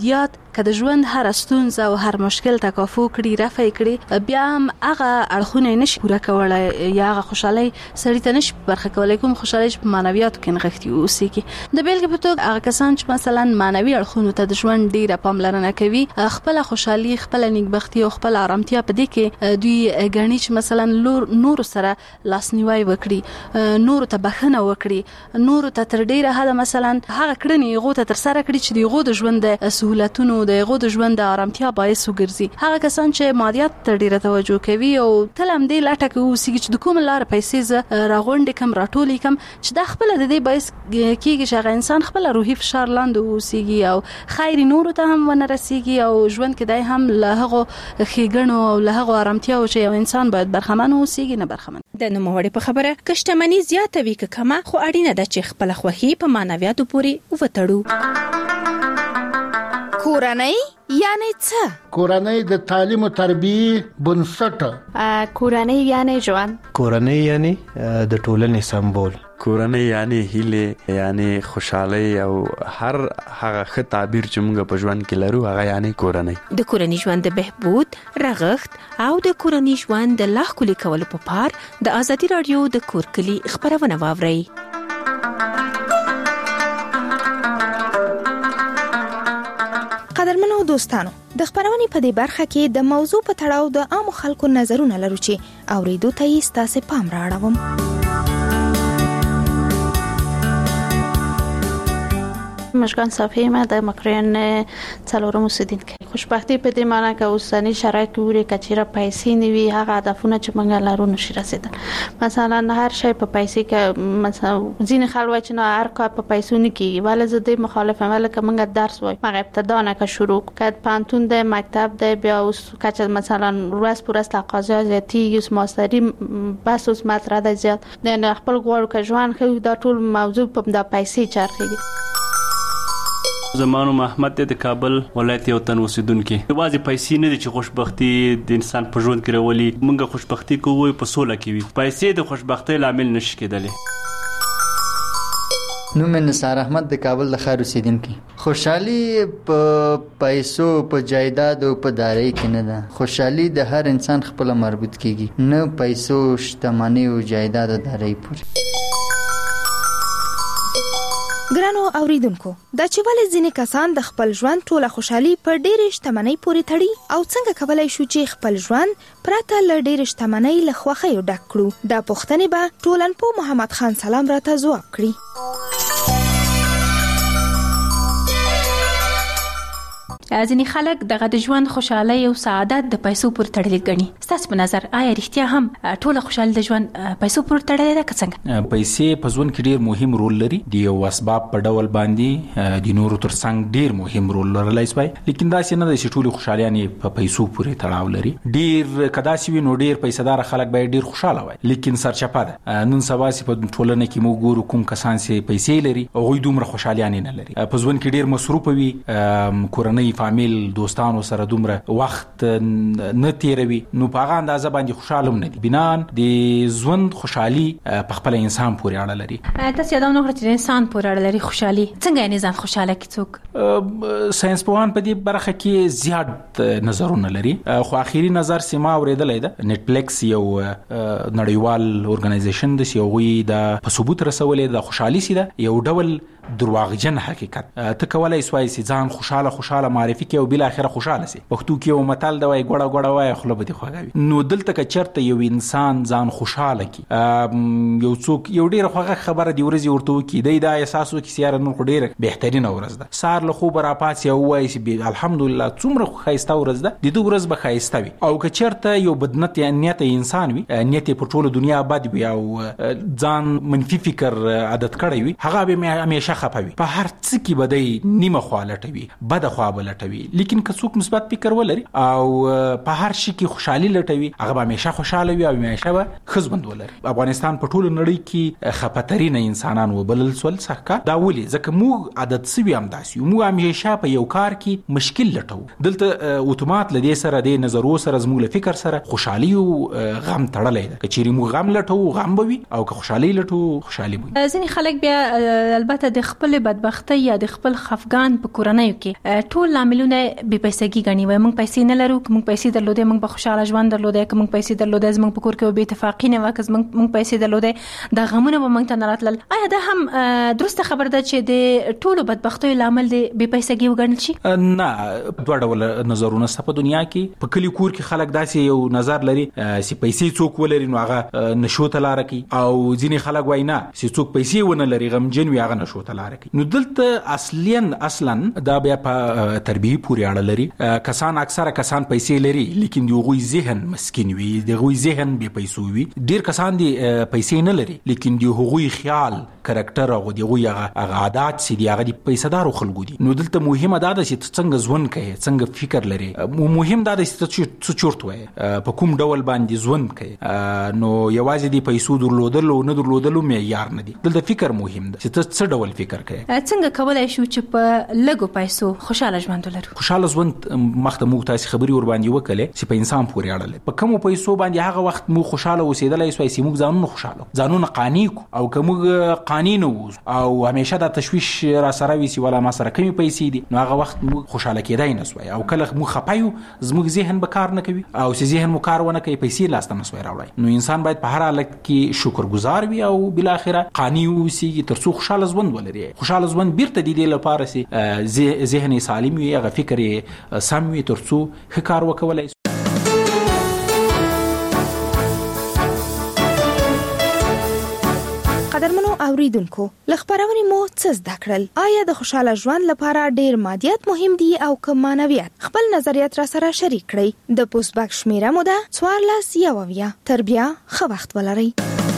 [SPEAKER 15] که د ژوند هر ستونزه او هر مشکل تکافو کړي رفع کړي بیا هم هغه اړخونه نشي پوره کولای یا هغه خوشحالي سړی ته نشي برخه کولای کوم خوشحالي په معنویاتو کې نغښتي اوسېږي. د بیلګې په توګه هغه کسان چې مثلا معنوي اړخونو ته د ژوند ډیره پاملرنه کوي خپل خوشحالي خپل نیکبختي او خپل آرامتیا په دې کې دوی غني چې مثلا نور سره لاسنیوي وکړي نور ته بخښنه وکړي نور ته تر ډیره حد مثلا هغه کړنې غو ته تر سره کړي چې دی غو د ژوند د سہولتونو د غو د ژوند د آرامتیا باعث وګرځي. هغه کسان چې مادیات ته ډیره توجه کوي او تل هم دې لاټه کې اوسېږي چې د کوم لار پیسې ز راغونډې کم راټولې کم چې د خپل د دې باعث کېږي چې هغه انسان خپل روحي فشار لاندې اوسېږي او خیر نور ته هم ونه رسېږي او ژوند کې دای هم له هغه ښېګڼو او له هغه آرامتیا چې یو انسان باید برخمن اوسېږي نه برخمن.
[SPEAKER 1] د نوموړي په خبره کشتمنی زیاته وی که کمه خو اړینه ده چې خپل خوخي په معنویاتو پورې وتړو.
[SPEAKER 24] کورنۍ یعنی څه؟
[SPEAKER 3] کورنۍ د تعلیم او تربیه بنسټ.
[SPEAKER 24] کورنۍ یعنی ژوند.
[SPEAKER 6] کورنۍ یعنی د ټولنې سمبول.
[SPEAKER 16] کورنۍ یعنی هیله یعنی خوشحالي او هر هغه ښه تعبیر چې موږ په ژوند کې لرو هغه یعنی کورنۍ.
[SPEAKER 1] د کورنۍ ژوند د بهبود رغښت او د کورنۍ ژوند د لا ښکلي کولو په پار د ازادي رادیو د کور کلی خبرونه واورئ.
[SPEAKER 24] قدرمنو دوستانو د خبرونې په دې برخه کې د موضوع په تړاو د عام خلکو نظرونه لرو چې اوریدو ته یې ستاسو پام راوړم.
[SPEAKER 7] مشکان صافی ما د مکرین څلورم اوسیدونکو خوشبختی په دې معنی که اوسنی شرایط کې وری کچیره پیسې نیوي هغه هدفونه چې موږ لرو نشي رسیدل. مثلا هر شی په پیسې کې مثلا ځینې خلک وایي چې نه هر کار په پیسو نه کیږي ولی زه دې مخالفم ولی که موږ درس وای موږ ابتدا نه که شروع کړ پانتون د مکتب د بیا اوس کچ مثلا ورځ پر ورځ تقاضا زیاتیږي اوس ماستری بس اوس مطرح ده زیات نه خپل غواړو که ژوند خو دا ټول موضوع په د پیسې چرخیږي.
[SPEAKER 9] زمانو محمد د کابل ولایت یو تن اوسیدونکو یوازې پیسې نه دي چې خوشبختی د انسان په ژوند کې راولي موږ خوشبختی کوو په سوله کې وي پیسې د خوشبختی لامل نشي کېدلی.
[SPEAKER 19] نو من نثار احمد د کابل د خیر اوسیدونکو خوشحالي په پیسو په جایداد او په داري کې نه ده. خوشحالي د هر انسان خپل مربوط کیږي نه پیسو شتمنۍ او جایداد او داري پورې.
[SPEAKER 24] ګرانو اوریدونکو دا چې ولې ځینې کسان د خپل ژوند ټوله خوشحالي پر ډېرې شتمنۍ پورې تړي او څنګه کولای شو چې خپل ژوند پرته له ډېرې شتمنۍ له خوښیو ډک کړو دا پوښتنې به ټولنپوه محمد خان سلام راته ځواب کړي.
[SPEAKER 1] ځینې خلک دغه د ژوند خوشحالي او سعادت د پیسو پورې تړلې ګڼي. ستاسو په نظر آیا رښتیا هم ټوله خوشحالي د ژوند پیسو پورې تړلې ده که څنګه؟
[SPEAKER 20] پیسې په ژوند کې ډیر مهم رول لري د یو اسباب په ډول باندې د نورو ترڅنګ ډیر مهم رول لرلای شي لیکن دا څه نه د ټولو خوشحالي په پیسو پورې تړاو لري. ډیر کداسي وي نو ډیر پیسېدار خلک به ډیر خوشاله وي لیکن سرچپه ده. نن سبا سي په ټولنه کې موږ ګورو کوم کسان سي پیسې لري او غوي دومره خوشحالي نه لري. په ژوند کې ډیر مصروف وي کورنۍ فامیل دوستانو سره دومره وخت نه تیروي نو په هغه اندازه باندې خوشاله نه دي. بنان د ژوند خوشحالي په خپل انسان پورې اړه لري.
[SPEAKER 1] تاسو یادونه وکړه چې انسان پورې اړه لري خوشحالي څنګه یې ځان خوشاله کی څوک
[SPEAKER 20] ساينس پوهان په دې برخه کې زیات نظرونه لري خو اخیری نظر سیما اوریدلې ده نتفلیکس یو نړیوال اورګنایزیشن د یوغي د په ثبوت رسولې د خوشحالي سي ده یو ډول درواغجن حقیقت ته کولای سوای سي ځان خوشاله خوشاله معرفي کې او بل اخره خوشاله سي. پښتو کې یو متل دی وای ګړه ګړه وای خپل به خوږوي نو دلته که چرته یو انسان ځان خوشاله کی یو څوک یو ډیر خوږه خبره دی ورځي ورته کی دی دا احساسو کې سیاره نو ډیر بهترین ورځ ده سار له خو برا پات یو وای سي الحمدلله څومره خایسته ورځ ده د دوه ورځ به خایسته وي او که چرته یو بدنت یا نیت انسان وي نیت په ټوله دنیا بد وي او ځان منفي فکر عادت کړی وي هغه به همیشه خپوي په هر څه کې بده نیمه خالټوي بد خوا بلټوي لیکن که څوک مثبت فکر ولري او په هر شي کې خوشحالي لټوي هغه به همیشه خوشاله وي او همیشه به خزبند ولري. افغانستان په ټوله نړۍ کې خپترین انسانان وبلل سول څخه دا ولي ځکه موږ عادت سوي هم داسي موږ همیشه په یو کار کې مشکل لټو دلته اتومات لدی سره د نظرو سره زموږ فکر سره خوشحالي او غم تړلې ده. کچېری موږ غم لټو غم بوي او که خوشحالي لټو خوشحالي بوي.
[SPEAKER 1] ځینې خلک بیا البته د خپل بدبختی یا د خپل خفګان په کورنۍ کې ټول لاملونه بې پیسګي غني وي. موږ پیسې نه لرو، موږ پیسې درلودې موږ به خوشاله ژوند درلودې، موږ پیسې درلودې موږ په کور کې به اتفاقی نه وکړ، موږ پیسې درلودې د غمونه به موږ ته نه راتلل. آیا دا هم درسته خبر ده چې د ټولو بدبختیو لامل د بې پیسګي وګڼل شي؟
[SPEAKER 20] نه، دوه ډول نظرونه په دنیا کې. په کلی کور کې خلک داسې یو نظر لري چې پیسې څوک ولري نو هغه نشو ته لار کوي، او ځینې خلک وایي نه چې څوک پیسې ونه لري غمجن وي هغه نشو ته لار کوي. نو دلته اصليا اصلا دا بیا په تربیه پورې اړه لري. کسان اکثره کسان پیسې لري لیکن دوی ذهن مسکین وي، دوی ذهن بې پیسو وي. ډیر کسان دي پیسې نه لري لیکن دوی خیال کریکټر او دوی هغه عادت سي دي هغه دي پیسې خلکو دي. نو دلته مهمه دا ده چې څنګه ژوند کوي، څنګه فکر لري. مهم دا ده چې څه چورت وای په کوم ډول باندې ژوند کوي. نو یوازې دی پیسو درلودل او نه درلودل معیار نه دي. دلته فکر مهم ده چې ته څه ډول فکر کوي.
[SPEAKER 1] څنګه کولای شو چې په لګو پیسو خوشاله ژوند ولرو؟ خوشاله
[SPEAKER 20] ژوند مخته موږ تاسو خبري ور باندې وکړه چې په انسان پورې اړه لري. په کوم پیسو باندې هغه وخت موږ خوشاله اوسېدلای سوای چې موږ ځانونه خوشاله ځانونه قانع او کوم قانون او همیشه د تشويش را سره وي چې ولا ما سره کمی پیسې دي نو هغه وخت موږ خوشاله کېدای نه سوای. او کله موږ خپایو زموږ ذهن به کار نه کوي او چې ذهن مو کار ونه کوي پیسې لاس ته نسوي راوړي. نو انسان باید په هر حالت کې شکرګزار وي او بل اخره قانع اوسي ترڅو خوشاله ژوند ولري. خوشاله ژوند بیرته د دې لپاره چې ذهن سالم وي، هغه فکر سم وي ترڅو ښه کار وکولای.
[SPEAKER 24] قدرمنو اوریدونکو، لخبرونې مو څه زده کړل؟ آیا د خوشاله ژوند لپاره ډیر مادیات مهم دي او کم معنویات؟ خپل نظریات را سره شریک کړئ. د پوسټ باکس شمیره مو ده څوارلس یو اویا. تر بیا ښه وخت ولرئ.